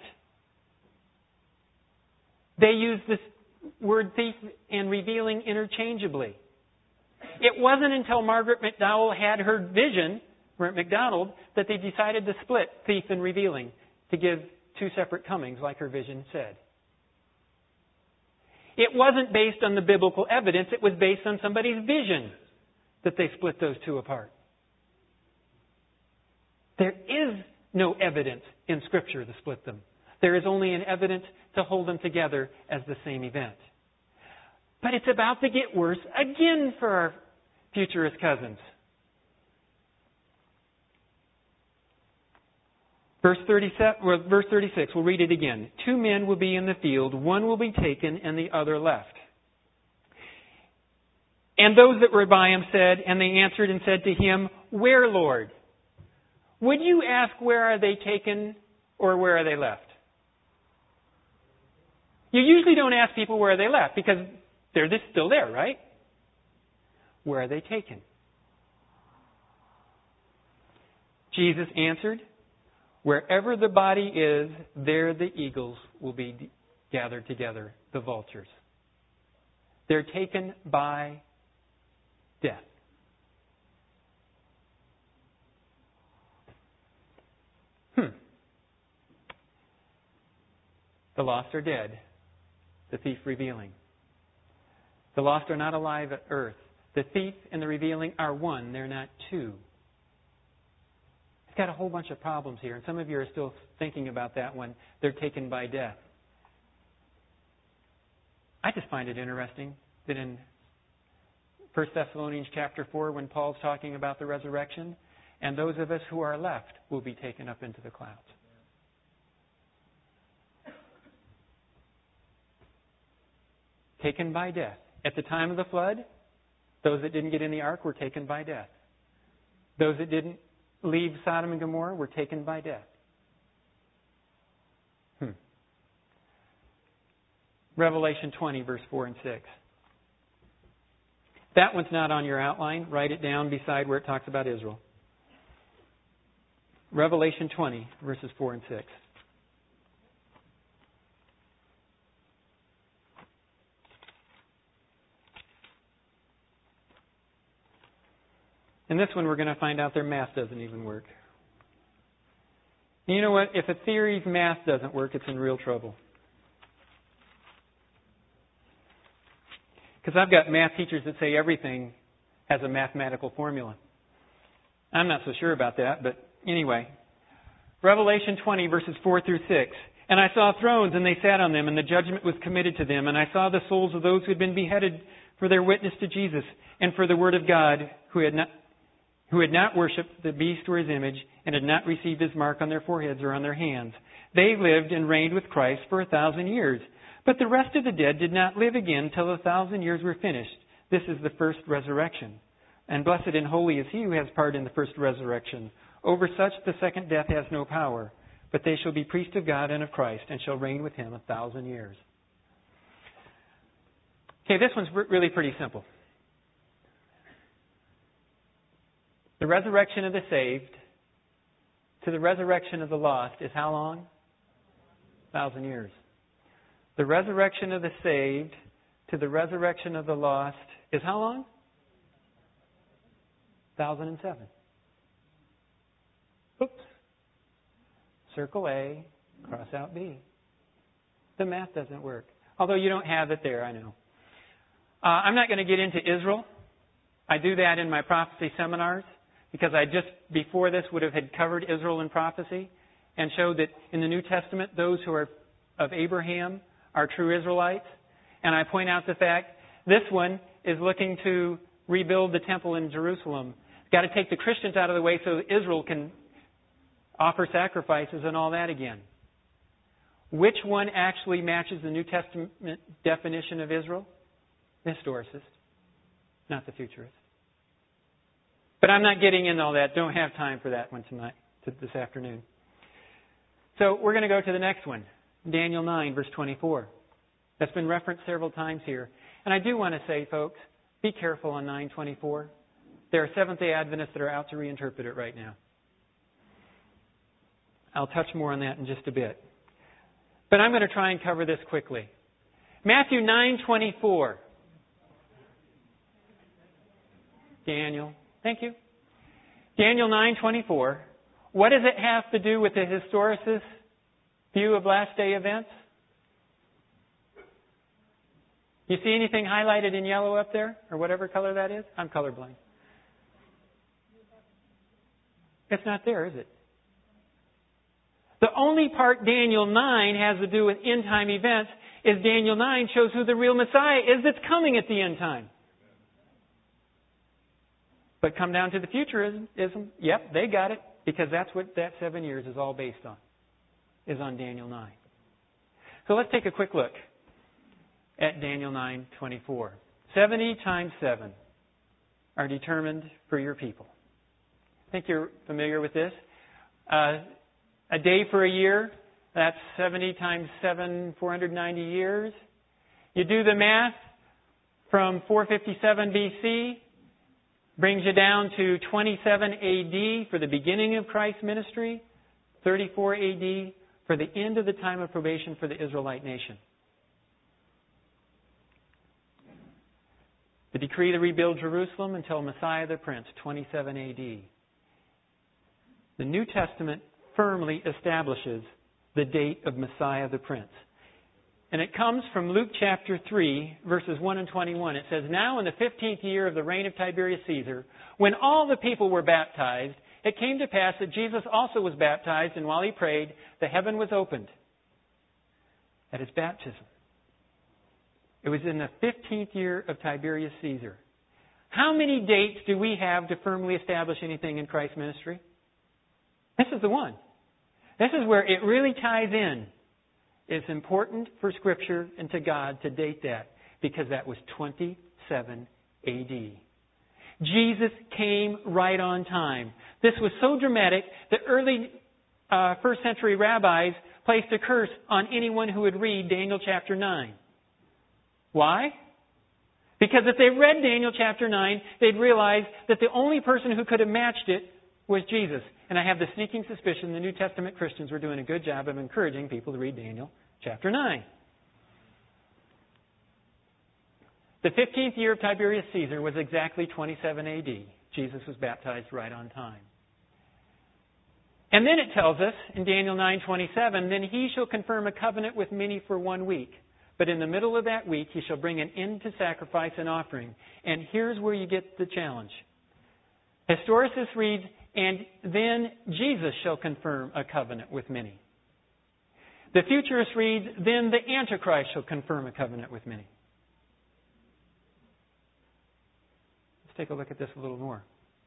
[SPEAKER 2] They use this word thief and revealing interchangeably. It wasn't until Margaret McDowell had her vision, McDonald, that they decided to split thief and revealing to give two separate comings like her vision said. It wasn't based on the biblical evidence. It was based on somebody's vision that they split those two apart. There is no evidence in Scripture to split them. There is only an evidence to hold them together as the same event. But it's about to get worse again for our futurist cousins. Verse thirty-seven, well, verse thirty-six, we'll read it again. Two men will be in the field, one will be taken and the other left. And those that were by him said, and they answered and said to him, Where, Lord? Would you ask where are they taken or where are they left? You usually don't ask people where are they left because they're just still there, right? Where are they taken? Jesus answered, "Wherever the body is, there the eagles will be gathered together, the vultures. They're taken by death." Hmm. The lost are dead, the thief revealing. The lost are not alive at earth. The thief and the revealing are one, they're not two. It's got a whole bunch of problems here, and some of you are still thinking about that when they're taken by death. I just find it interesting that in First Thessalonians chapter four, when Paul's talking about the resurrection, and those of us who are left will be taken up into the clouds. Taken by death. At the time of the flood, those that didn't get in the ark were taken by death. Those that didn't leave Sodom and Gomorrah were taken by death. Hmm. Revelation twenty, verse four and six. That one's not on your outline. Write it down beside where it talks about Israel. Revelation twenty, verses four and six. And this one we're going to find out their math doesn't even work. And you know what? If a theory's math doesn't work, it's in real trouble. Because I've got math teachers that say everything has a mathematical formula. I'm not so sure about that, but anyway. Revelation twenty, verses four through six. "And I saw thrones, and they sat on them, and the judgment was committed to them. And I saw the souls of those who had been beheaded for their witness to Jesus and for the word of God, who had not who had not worshipped the beast or his image, and had not received his mark on their foreheads or on their hands. They lived and reigned with Christ for a thousand years. But the rest of the dead did not live again till the thousand years were finished. This is the first resurrection. And blessed and holy is he who has part in the first resurrection. Over such the second death has no power, but they shall be priests of God and of Christ, and shall reign with him a thousand years." Okay, this one's really pretty simple. The resurrection of the saved to the resurrection of the lost is how long? A thousand years. The resurrection of the saved to the resurrection of the lost is how long? Thousand and seven. Oops. Circle A, cross out B. The math doesn't work. Although you don't have it there, I know. Uh, I'm not going to get into Israel. I do that in my prophecy seminars because I just, before this, would have had covered Israel in prophecy and showed that in the New Testament, those who are of Abraham are true Israelites. And I point out the fact this one is looking to rebuild the temple in Jerusalem. It's got to take the Christians out of the way so Israel can offer sacrifices and all that again. Which one actually matches the New Testament definition of Israel? The historicist, not the futurist. But I'm not getting into all that. Don't have time for that one tonight, this afternoon. So we're going to go to the next one, Daniel nine, verse twenty-four. That's been referenced several times here. And I do want to say, folks, be careful on nine twenty-four. There are Seventh-day Adventists that are out to reinterpret it right now. I'll touch more on that in just a bit. But I'm going to try and cover this quickly. Matthew nine twenty-four. Daniel. Thank you. Daniel nine twenty-four. What does it have to do with the historicist view of last day events? You see anything highlighted in yellow up there? Or whatever color that is? I'm colorblind. It's not there, is it? The only part Daniel nine has to do with end time events is Daniel nine shows who the real Messiah is that's coming at the end time. But come down to the futurism, yep, they got it, because that's what that seven years is all based on, is on Daniel nine. So let's take a quick look at Daniel nine twenty-four. Seventy times seven are determined for your people. I think you're familiar with this. Uh, a day for a year, that's seventy times seven, four hundred ninety years. You do the math from four fifty-seven B C Brings you down to twenty-seven A D for the beginning of Christ's ministry, thirty-four A D for the end of the time of probation for the Israelite nation. The decree to rebuild Jerusalem until Messiah the Prince, twenty-seven A D. The New Testament firmly establishes the date of Messiah the Prince. And it comes from Luke chapter three, verses one and twenty-one. It says, "Now in the fifteenth year of the reign of Tiberius Caesar, when all the people were baptized, it came to pass that Jesus also was baptized, and while he prayed, the heaven was opened." At his baptism. It was in the fifteenth year of Tiberius Caesar. How many dates do we have to firmly establish anything in Christ's ministry? This is the one. This is where it really ties in. It's important for Scripture and to God to date that, because that was twenty-seven A D. Jesus came right on time. This was so dramatic that early uh, first century rabbis placed a curse on anyone who would read Daniel chapter nine. Why? Because if they read Daniel chapter nine, they'd realize that the only person who could have matched it was Jesus. And I have the sneaking suspicion the New Testament Christians were doing a good job of encouraging people to read Daniel chapter nine. The fifteenth year of Tiberius Caesar was exactly twenty-seven A D. Jesus was baptized right on time. And then it tells us in Daniel nine twenty-seven, "Then he shall confirm a covenant with many for one week. But in the middle of that week he shall bring an end to sacrifice and offering." And here's where you get the challenge. Historicist reads, "And then Jesus shall confirm a covenant with many." The futurist reads, "Then the Antichrist shall confirm a covenant with many." Let's take a look at this a little more.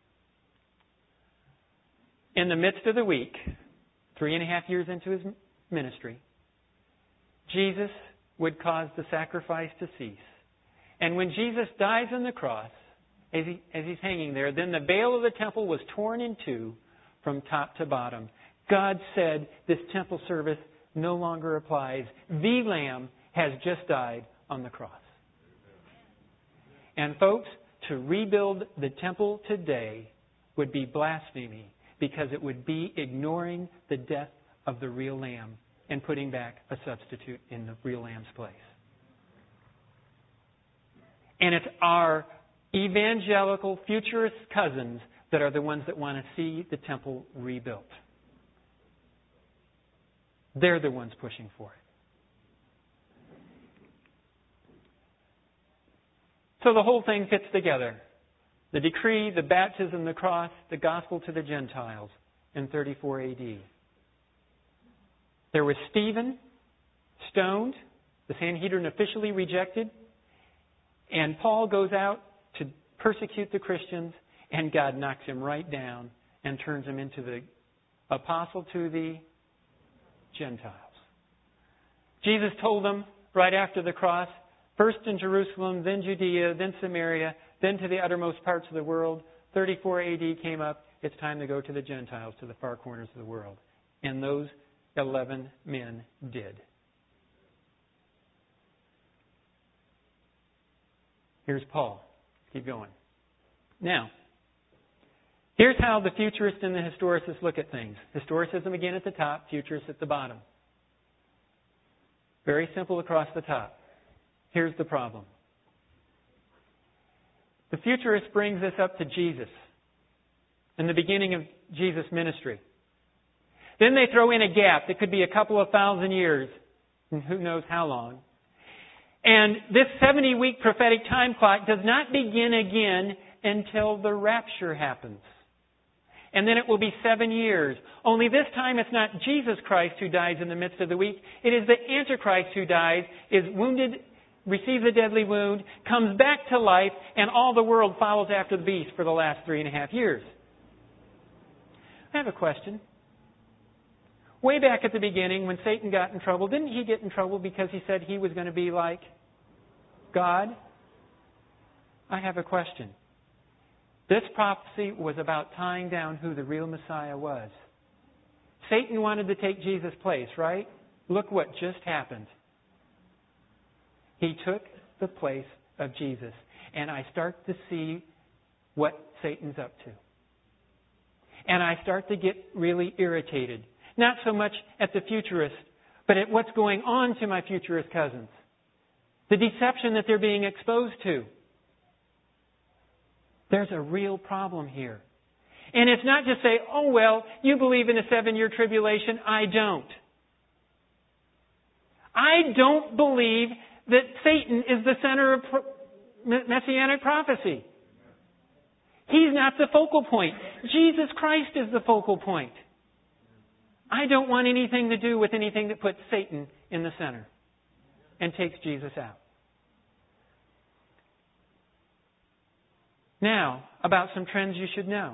[SPEAKER 2] In the midst of the week, three and a half years into his ministry, Jesus would cause the sacrifice to cease. And when Jesus dies on the cross, as, he, as he's hanging there, then the veil of the temple was torn in two from top to bottom. God said this temple service no longer applies. The Lamb has just died on the cross. And folks, to rebuild the temple today would be blasphemy, because it would be ignoring the death of the real Lamb and putting back a substitute in the real Lamb's place. And it's our evangelical futurist cousins that are the ones that want to see the temple rebuilt. They're the ones pushing for it. So the whole thing fits together. The decree, the baptism, the cross, the gospel to the Gentiles in thirty-four A D. There was Stephen, stoned, the Sanhedrin officially rejected, and Paul goes out to persecute the Christians, and God knocks him right down and turns him into the apostle to the Gentiles. Jesus told them right after the cross, first in Jerusalem, then Judea, then Samaria, then to the uttermost parts of the world. thirty-four A D came up. It's time to go to the Gentiles, to the far corners of the world. And those eleven men did. Here's Paul. Keep going. Now, here's how the futurist and the historicist look at things. Historicism again at the top, futurists at the bottom. Very simple across the top. Here's the problem. The futurist brings this up to Jesus in the beginning of Jesus' ministry. Then they throw in a gap that could be a couple of thousand years, and who knows how long. And this seventy-week prophetic time clock does not begin again until the rapture happens. And then it will be seven years. Only this time it's not Jesus Christ who dies in the midst of the week. It is the Antichrist who dies, is wounded, receives a deadly wound, comes back to life, and all the world follows after the beast for the last three and a half years. I have a question. Way back at the beginning, when Satan got in trouble, didn't he get in trouble because he said he was going to be like God? I have a question. This prophecy was about tying down who the real Messiah was. Satan wanted to take Jesus' place, right? Look what just happened. He took the place of Jesus. And I start to see what Satan's up to. And I start to get really irritated. Not so much at the futurists, but at what's going on to my futurist cousins. The deception that they're being exposed to. There's a real problem here. And it's not just say, oh, well, you believe in a seven-year tribulation. I don't. I don't believe that Satan is the center of messianic prophecy. He's not the focal point. Jesus Christ is the focal point. I don't want anything to do with anything that puts Satan in the center and takes Jesus out. Now, about some trends you should know.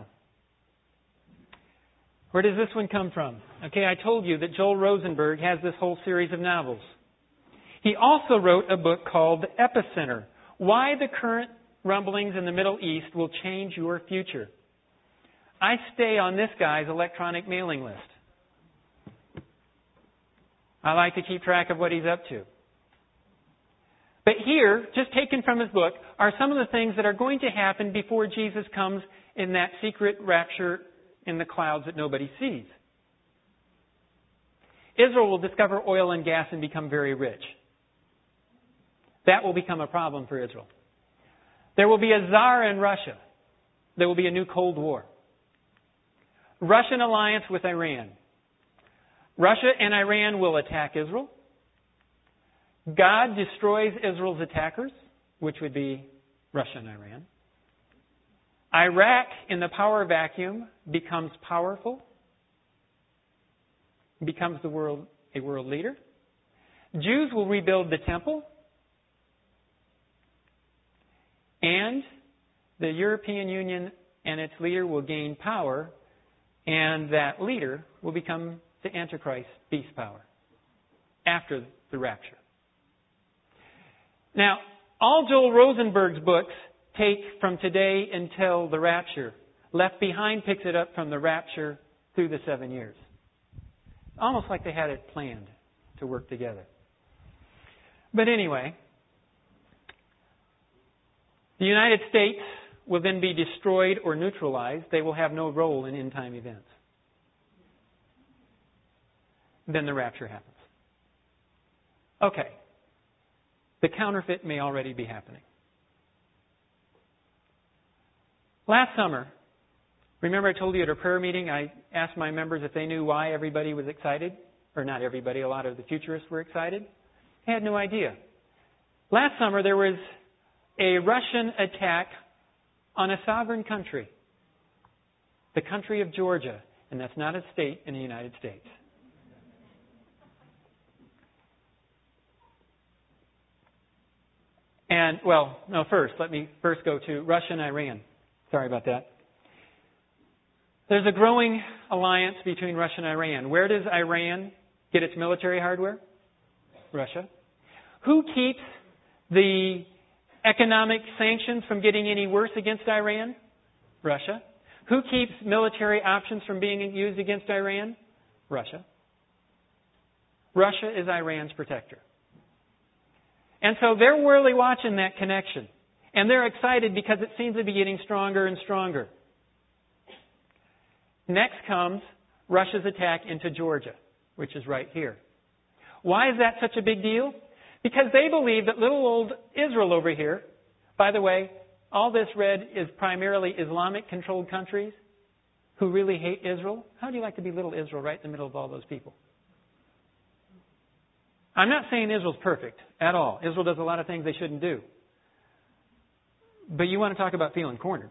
[SPEAKER 2] Where does this one come from? Okay, I told you that Joel Rosenberg has this whole series of novels. He also wrote a book called The Epicenter, Why the Current Rumblings in the Middle East Will Change Your Future. I stay on this guy's electronic mailing list. I like to keep track of what he's up to. But here, just taken from his book, are some of the things that are going to happen before Jesus comes in that secret rapture in the clouds that nobody sees. Israel will discover oil and gas and become very rich. That will become a problem for Israel. There will be a czar in Russia. There will be a new Cold War. Russian alliance with Iran. Russia and Iran will attack Israel. God destroys Israel's attackers, which would be Russia and Iran. Iraq, in the power vacuum, becomes powerful, becomes the world a world leader. Jews will rebuild the temple, and the European Union and its leader will gain power, and that leader will become the Antichrist beast power after the rapture. Now, all Joel Rosenberg's books take from today until the rapture. Left Behind picks it up from the rapture through the seven years. Almost like they had it planned to work together. But anyway, the United States will then be destroyed or neutralized. They will have no role in end-time events. Then the rapture happens. Okay. The counterfeit may already be happening. Last summer, remember I told you at a prayer meeting, I asked my members if they knew why everybody was excited? Or not everybody, a lot of the futurists were excited. I had no idea. Last summer, there was a Russian attack on a sovereign country, the country of Georgia, and that's not a state in the United States. And, well, no, first, let me first go to Russia and Iran. Sorry about that. There's a growing alliance between Russia and Iran. Where does Iran get its military hardware? Russia. Who keeps the economic sanctions from getting any worse against Iran? Russia. Who keeps military options from being used against Iran? Russia. Russia is Iran's protector. And so they're really watching that connection. And they're excited because it seems to be getting stronger and stronger. Next comes Russia's attack into Georgia, which is right here. Why is that such a big deal? Because they believe that little old Israel over here, by the way, all this red is primarily Islamic-controlled countries who really hate Israel. How do you like to be little Israel right in the middle of all those people? I'm not saying Israel's perfect at all. Israel does a lot of things they shouldn't do. But you want to talk about feeling cornered.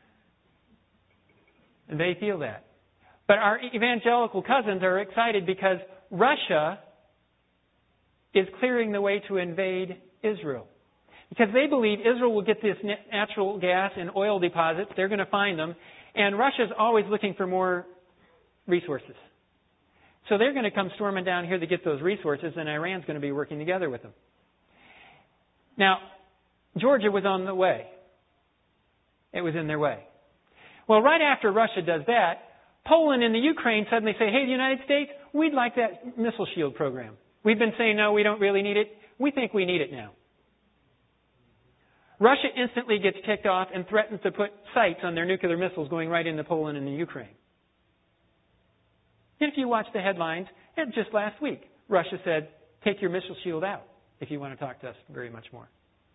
[SPEAKER 2] They feel that. But our evangelical cousins are excited because Russia is clearing the way to invade Israel. Because they believe Israel will get this natural gas and oil deposits. They're going to find them. And Russia's always looking for more resources. So they're going to come storming down here to get those resources, and Iran's going to be working together with them. Now, Georgia was on the way. It was in their way. Well, right after Russia does that, Poland and the Ukraine suddenly say, hey, the United States, we'd like that missile shield program. We've been saying, no, we don't really need it. We think we need it now. Russia instantly gets ticked off and threatens to put sights on their nuclear missiles going right into Poland and the Ukraine. And if you watch the headlines, and just last week, Russia said, take your missile shield out if you want to talk to us very much more.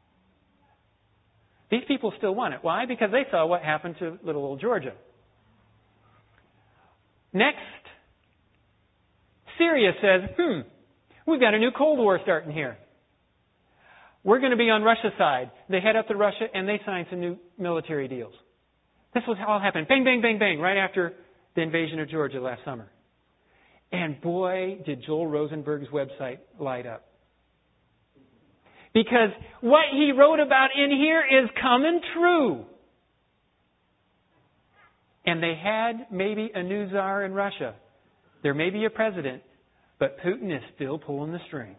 [SPEAKER 2] These people still want it. Why? Because they saw what happened to little old Georgia. Next, Syria says, hmm, we've got a new Cold War starting here. We're going to be on Russia's side. They head up to Russia and they sign some new military deals. This was all happened. Bang, bang, bang, bang, right after the invasion of Georgia last summer. And boy, did Joel Rosenberg's website light up. Because what he wrote about in here is coming true. And they had maybe a new czar in Russia. There may be a president, but Putin is still pulling the strings.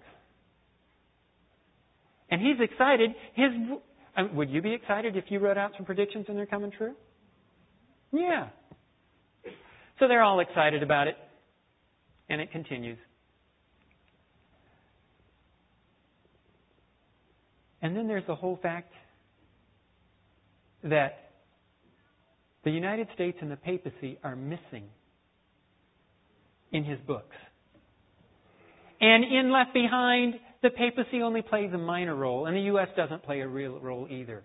[SPEAKER 2] And he's excited. His, uh, would you be excited if you wrote out some predictions and they're coming true? Yeah. So they're all excited about it. And it continues. And then there's the whole fact that the United States and the papacy are missing in his books. And in Left Behind, the papacy only plays a minor role, and the U S doesn't play a real role either.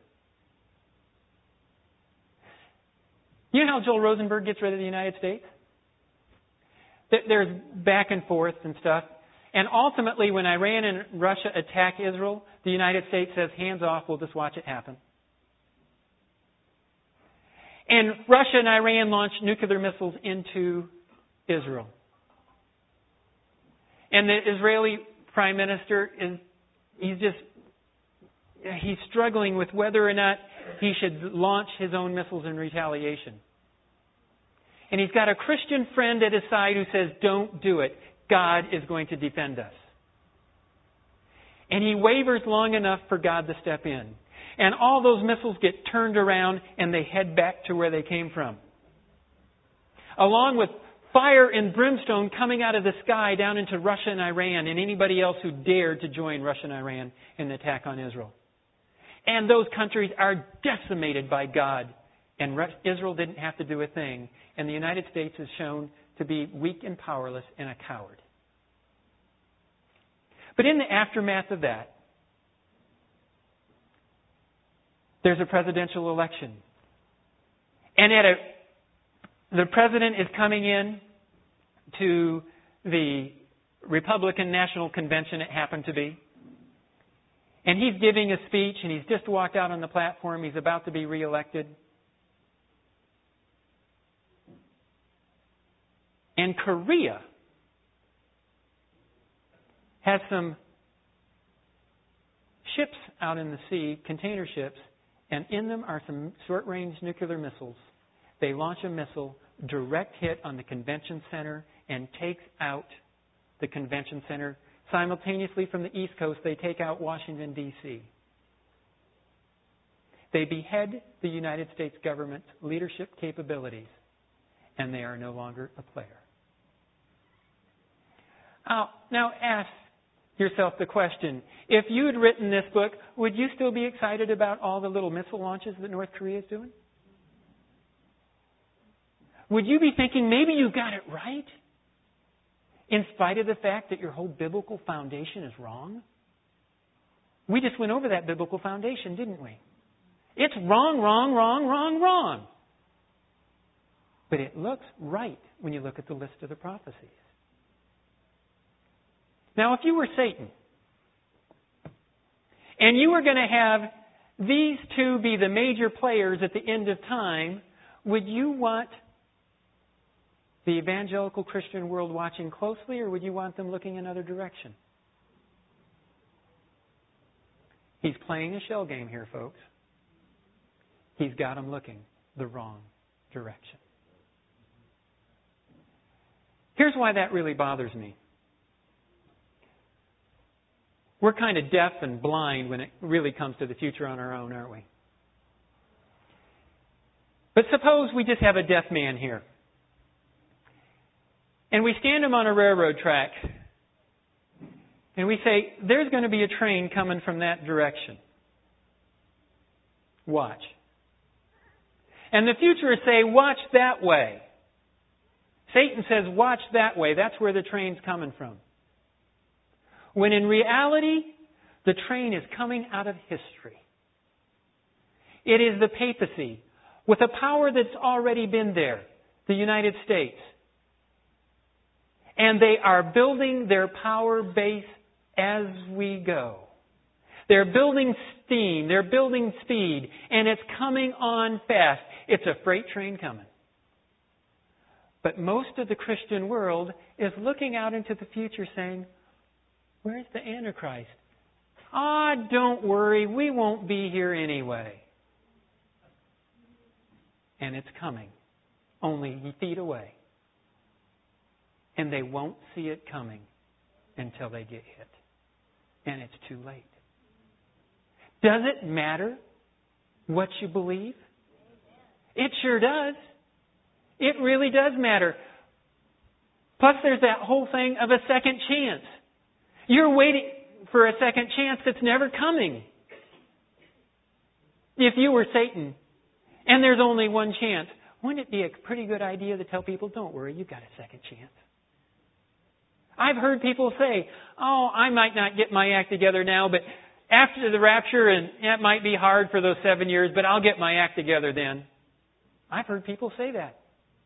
[SPEAKER 2] You know how Joel Rosenberg gets rid of the United States? There's back and forth and stuff. And ultimately, when Iran and Russia attack Israel, the United States says, hands off, we'll just watch it happen. And Russia and Iran launch nuclear missiles into Israel. And the Israeli Prime Minister is, he's just, he's struggling with whether or not he should launch his own missiles in retaliation. And he's got a Christian friend at his side who says, don't do it. God is going to defend us. And he wavers long enough for God to step in. And all those missiles get turned around and they head back to where they came from. Along with fire and brimstone coming out of the sky down into Russia and Iran and anybody else who dared to join Russia and Iran in the attack on Israel. And those countries are decimated by God. And Israel didn't have to do a thing. And the United States is shown to be weak and powerless and a coward. But in the aftermath of that, there's a presidential election. And at a, the president is coming in to the Republican National Convention, it happened to be. And he's giving a speech, and he's just walked out on the platform. He's about to be reelected. And Korea has some ships out in the sea, container ships, and in them are some short-range nuclear missiles. They launch a missile, direct hit on the convention center, and takes out the convention center. Simultaneously from the East Coast, they take out Washington, D C They behead the United States government's leadership capabilities, and they are no longer a player. Now, now ask yourself the question, if you had written this book, would you still be excited about all the little missile launches that North Korea is doing? Would you be thinking, maybe you got it right? In spite of the fact that your whole biblical foundation is wrong? We just went over that biblical foundation, didn't we? It's wrong, wrong, wrong, wrong, wrong. But it looks right when you look at the list of the prophecies. Now, if you were Satan, and you were going to have these two be the major players at the end of time, would you want the evangelical Christian world watching closely, or would you want them looking another direction? He's playing a shell game here, folks. He's got them looking the wrong direction. Here's why that really bothers me. We're kind of deaf and blind when it really comes to the future on our own, aren't we? But suppose we just have a deaf man here. And we stand him on a railroad track. And we say, there's going to be a train coming from that direction. Watch. And the futurists say, watch that way. Satan says, watch that way. That's where the train's coming from. When in reality, the train is coming out of history. It is the papacy with a power that's already been there, the United States. And they are building their power base as we go. They're building steam. They're building speed. And it's coming on fast. It's a freight train coming. But most of the Christian world is looking out into the future saying, where's the Antichrist? Ah, oh, don't worry. We won't be here anyway. And it's coming. Only feet away. And they won't see it coming until they get hit. And it's too late. Does it matter what you believe? It sure does. It really does matter. Plus there's that whole thing of a second chance. You're waiting for a second chance that's never coming. If you were Satan and there's only one chance, wouldn't it be a pretty good idea to tell people, don't worry, you've got a second chance? I've heard people say, oh, I might not get my act together now, but after the rapture, and it might be hard for those seven years, but I'll get my act together then. I've heard people say that.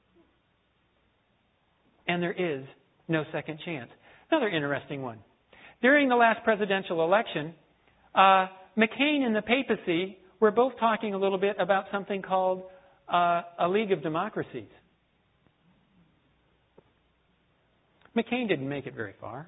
[SPEAKER 2] And there is no second chance. Another interesting one. During the last presidential election, uh, McCain and the papacy were both talking a little bit about something called uh, a League of Democracies. McCain didn't make it very far.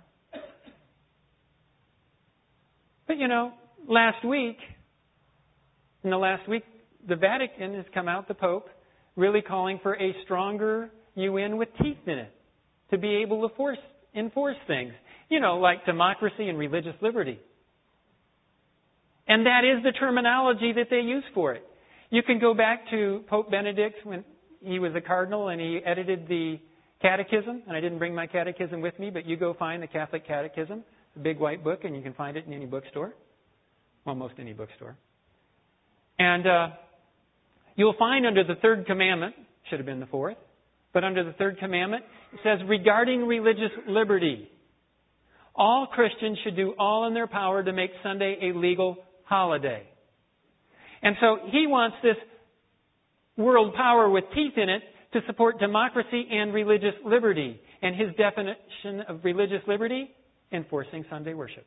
[SPEAKER 2] But, you know, last week, in the last week, the Vatican has come out, the Pope, really calling for a stronger U N with teeth in it to be able to force, enforce things. You know, like democracy and religious liberty. And that is the terminology that they use for it. You can go back to Pope Benedict when he was a cardinal and he edited the Catechism, and I didn't bring my catechism with me, but you go find the Catholic Catechism, the big white book, and you can find it in any bookstore. Well, most any bookstore. And uh, you'll find under the third commandment, should have been the fourth, but under the third commandment, it says, regarding religious liberty, all Christians should do all in their power to make Sunday a legal holiday. And so he wants this world power with teeth in it to support democracy and religious liberty. And his definition of religious liberty, enforcing Sunday worship.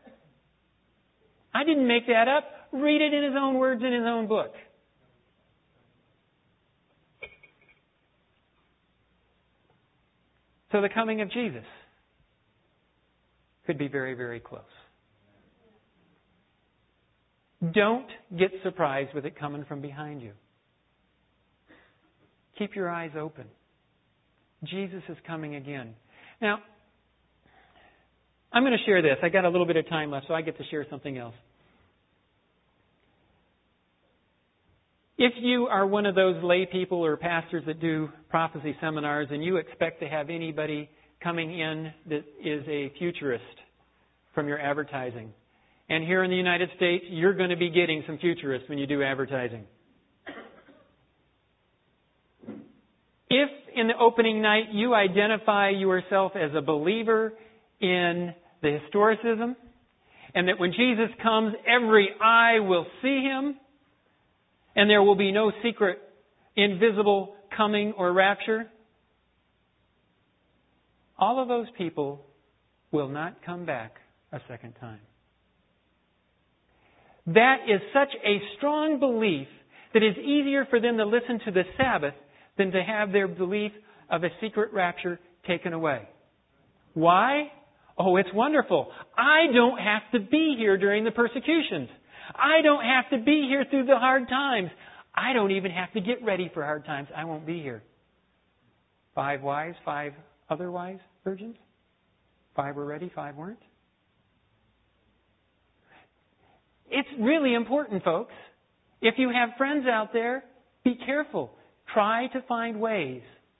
[SPEAKER 2] I didn't make that up. Read it in his own words in his own book. So the coming of Jesus could be very, very close. Don't get surprised with it coming from behind you. Keep your eyes open. Jesus is coming again. Now, I'm going to share this. I got a little bit of time left, so I get to share something else. If you are one of those lay people or pastors that do prophecy seminars and you expect to have anybody coming in that is a futurist from your advertising, and here in the United States, you're going to be getting some futurists when you do advertising. If in the opening night you identify yourself as a believer in the historicism, and that when Jesus comes, every eye will see him, and there will be no secret, invisible coming or rapture, all of those people will not come back a second time. That is such a strong belief that it's easier for them to listen to the Sabbath than to have their belief of a secret rapture taken away. Why? Oh, it's wonderful. I don't have to be here during the persecutions. I don't have to be here through the hard times. I don't even have to get ready for hard times. I won't be here. Five wise, five otherwise virgins? Five were ready, five weren't? It's really important, folks. If you have friends out there, be careful. Try to find ways.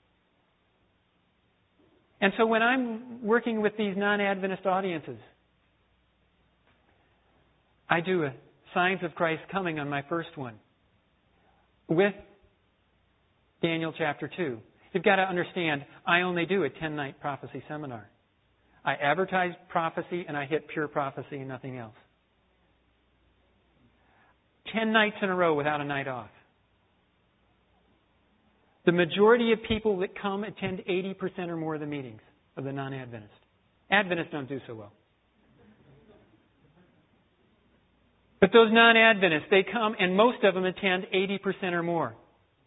[SPEAKER 2] And so when I'm working with these non-Adventist audiences, I do a Signs of Christ Coming on my first one. with Daniel chapter two. You've got to understand, I only do a ten-night prophecy seminar. I advertise prophecy and I hit pure prophecy and nothing else. Ten nights in a row without a night off. The majority of people that come attend eighty percent or more of the meetings of the non-Adventists. Adventists don't do so well. But those non-Adventists, they come and most of them attend eighty percent or more.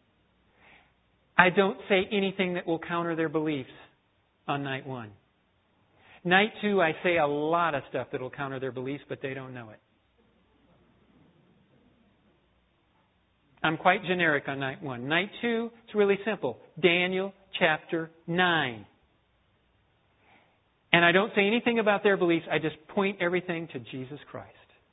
[SPEAKER 2] I don't say anything that will counter their beliefs on night one. Night two, I say a lot of stuff that will counter their beliefs, but they don't know it. I'm quite generic on night one. Night two, it's really simple. Daniel chapter nine. And I don't say anything about their beliefs. I just point everything to Jesus Christ.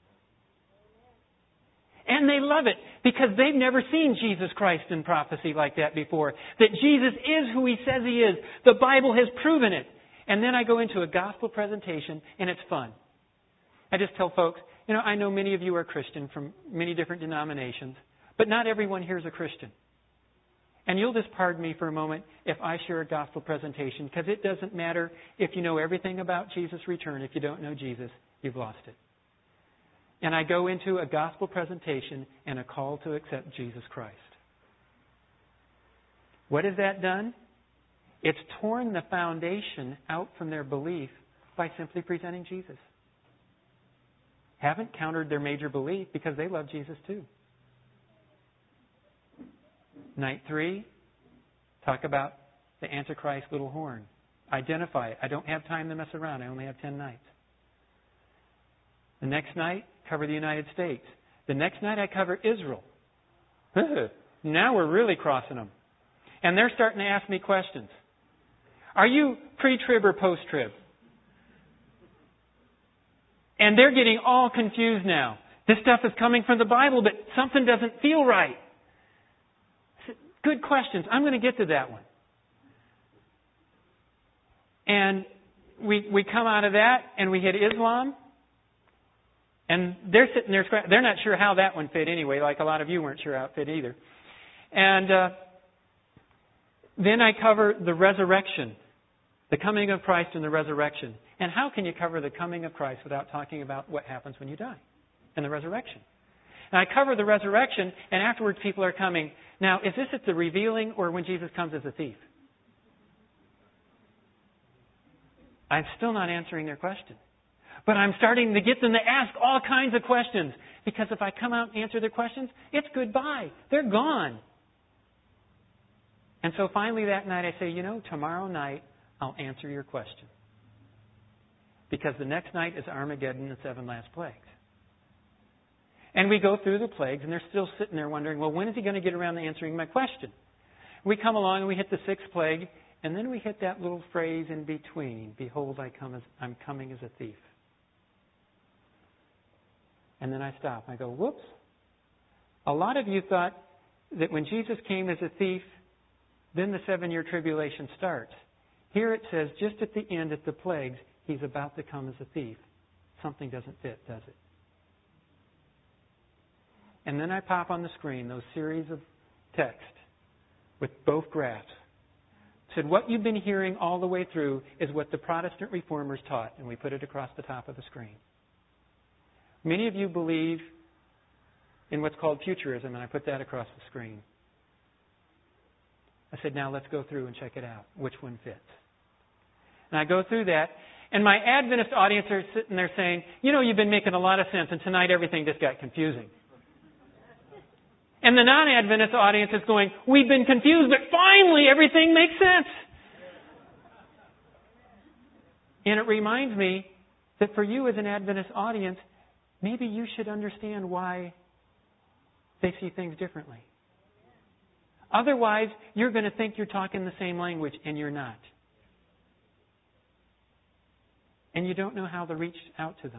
[SPEAKER 2] And they love it because they've never seen Jesus Christ in prophecy like that before. That Jesus is who He says He is. The Bible has proven it. And then I go into a gospel presentation and it's fun. I just tell folks, you know, I know many of you are Christian from many different denominations, but not everyone here is a Christian. And you'll just pardon me for a moment if I share a gospel presentation, because it doesn't matter if you know everything about Jesus' return. If you don't know Jesus, you've lost it. And I go into a gospel presentation and a call to accept Jesus Christ. What has that done? It's torn the foundation out from their belief by simply presenting Jesus. Haven't countered their major belief because they love Jesus too. Night three, talk about the Antichrist little horn. Identify it. I don't have time to mess around. I only have ten nights. The next night, cover the United States. The next night, I cover Israel. Now we're really crossing them. And they're starting to ask me questions. Are you pre-trib or post-trib? And they're getting all confused now. This stuff is coming from the Bible, but something doesn't feel right. Good questions. I'm going to get to that one. And we we come out of that and we hit Islam. And they're sitting there, they're not sure how that one fit anyway, like a lot of you weren't sure how it fit either. And uh, then I cover the resurrection, the coming of Christ and the resurrection. And how can you cover the coming of Christ without talking about what happens when you die and the resurrection? And I cover the resurrection, and afterwards people are coming. Now, is this at the revealing or when Jesus comes as a thief? I'm still not answering their question. But I'm starting to get them to ask all kinds of questions. Because if I come out and answer their questions, it's goodbye. They're gone. And so finally that night I say, you know, tomorrow night I'll answer your question. Because the next night is Armageddon, the seven last plagues. And we go through the plagues, and they're still sitting there wondering, well, when is he going to get around to answering my question? We come along and we hit the sixth plague, and then we hit that little phrase in between, behold, I come as, I'm coming as a thief. And then I stop. I go, whoops. A lot of you thought that when Jesus came as a thief, then the seven-year tribulation starts. Here it says, just at the end, at the plagues, he's about to come as a thief. Something doesn't fit, does it? And then I pop on the screen those series of text with both graphs. Said, what you've been hearing all the way through is what the Protestant reformers taught, and we put it across the top of the screen. Many of you believe in what's called futurism, and I put that across the screen. I said, now let's go through and check it out. Which one fits? And I go through that, and my Adventist audience are sitting there saying, you know, you've been making a lot of sense, and tonight everything just got confusing. And the non-Adventist audience is going, we've been confused, but finally everything makes sense. And it reminds me that for you as an Adventist audience, maybe you should understand why they see things differently. Otherwise, you're going to think you're talking the same language, and you're not. And you don't know how to reach out to them.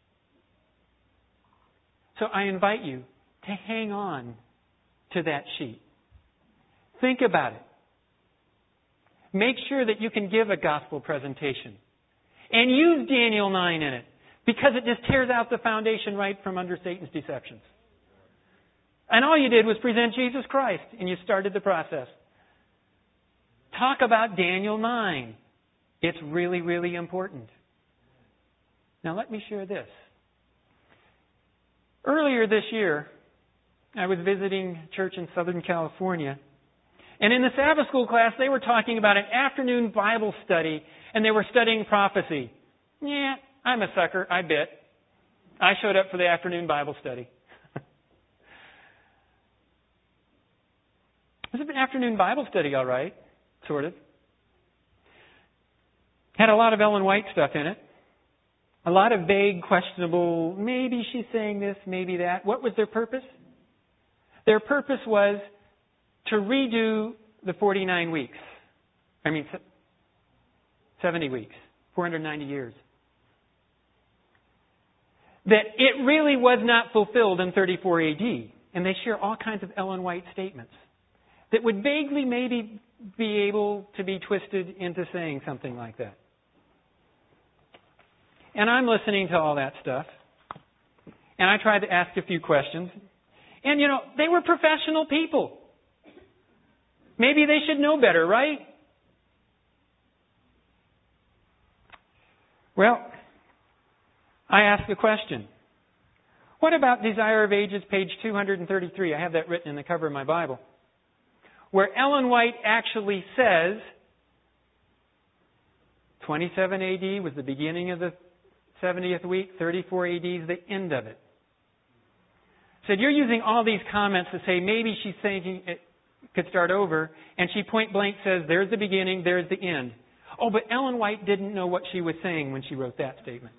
[SPEAKER 2] So I invite you to hang on to that sheet. Think about it. Make sure that you can give a gospel presentation. And use Daniel nine in it. Because it just tears out the foundation right from under Satan's deceptions. And all you did was present Jesus Christ, and you started the process. Talk about Daniel nine. It's really, really important. Now let me share this. Earlier this year, I was visiting a church in Southern California. And in the Sabbath school class, they were talking about an afternoon Bible study, and they were studying prophecy. Yeah, I'm a sucker, I bet. I showed up for the afternoon Bible study. It was an afternoon Bible study, all right, sort of. Had a lot of Ellen White stuff in it. A lot of vague, questionable, maybe she's saying this, maybe that. What was their purpose? Their purpose was to redo the forty-nine weeks. I mean, seventy weeks, four hundred ninety years. That it really was not fulfilled in thirty-four A D. And they share all kinds of Ellen White statements that would vaguely maybe be able to be twisted into saying something like that. And I'm listening to all that stuff. And I tried to ask a few questions. And, you know, they were professional people. Maybe they should know better, right? Well, I asked the question, what about Desire of Ages, page two thirty-three? I have that written in the cover of my Bible. Where Ellen White actually says twenty-seven A D was the beginning of the seventieth week, thirty-four A D is the end of it. Said, you're using all these comments to say maybe she's thinking it could start over, and she point blank says, there's the beginning, there's the end. Oh, but Ellen White didn't know what she was saying when she wrote that statement.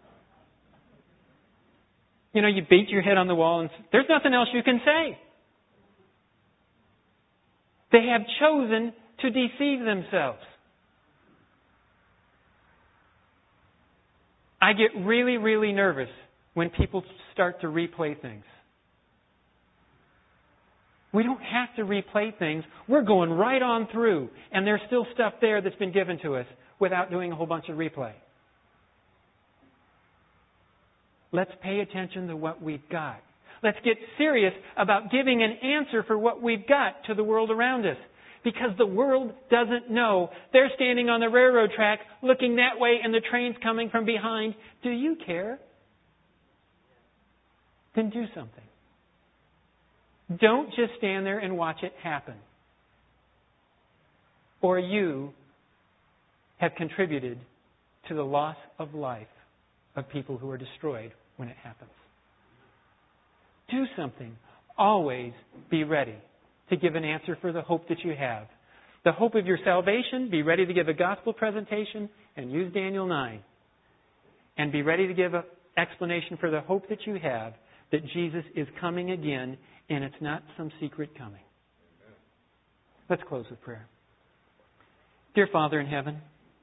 [SPEAKER 2] You know, you beat your head on the wall and there's nothing else you can say. They have chosen to deceive themselves. I get really, really nervous when people start to replay things. We don't have to replay things. We're going right on through, and there's still stuff there that's been given to us without doing a whole bunch of replay. Let's pay attention to what we've got. Let's get serious about giving an answer for what we've got to the world around us. Because the world doesn't know. They're standing on the railroad track looking that way and the train's coming from behind. Do you care? Then do something. Don't just stand there and watch it happen. Or you have contributed to the loss of life of people who are destroyed when it happens. Do something. Always be ready to give an answer for the hope that you have. The hope of your salvation, be ready to give a gospel presentation and use Daniel nine. And be ready to give an explanation for the hope that you have that Jesus is coming again and it's not some secret coming. Let's close with prayer. Dear Father in heaven,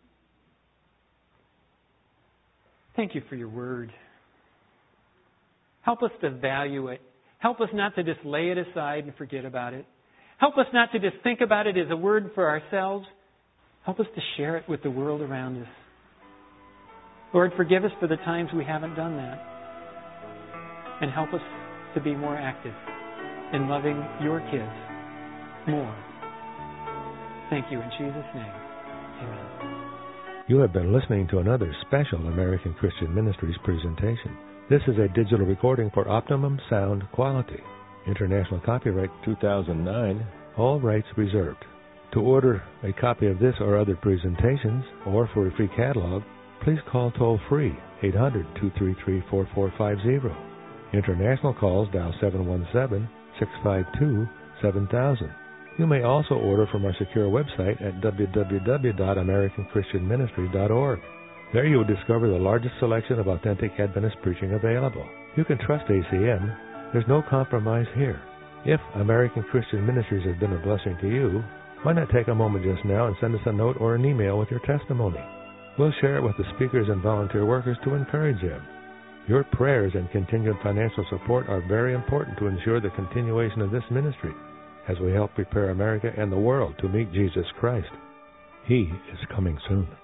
[SPEAKER 2] thank you for your word. Help us to value it. Help us not to just lay it aside and forget about it. Help us not to just think about it as a word for ourselves. Help us to share it with the world around us. Lord, forgive us for the times we haven't done that. And help us to be more active in loving your kids more. Thank you in Jesus' name. Amen.
[SPEAKER 3] You have been listening to another special American Christian Ministries presentation. This is a digital recording for optimum sound quality. International copyright two thousand nine, all rights reserved. To order a copy of this or other presentations, or for a free catalog, please call toll-free eight hundred, two three three, four four five zero. International calls dial seven one seven, six five two, seven thousand. You may also order from our secure website at w w w dot american christian ministry dot org. There you will discover the largest selection of authentic Adventist preaching available. You can trust A C M. There's no compromise here. If American Christian Ministries has been a blessing to you, why not take a moment just now and send us a note or an email with your testimony? We'll share it with the speakers and volunteer workers to encourage them. Your prayers and continued financial support are very important to ensure the continuation of this ministry as we help prepare America and the world to meet Jesus Christ. He is coming soon.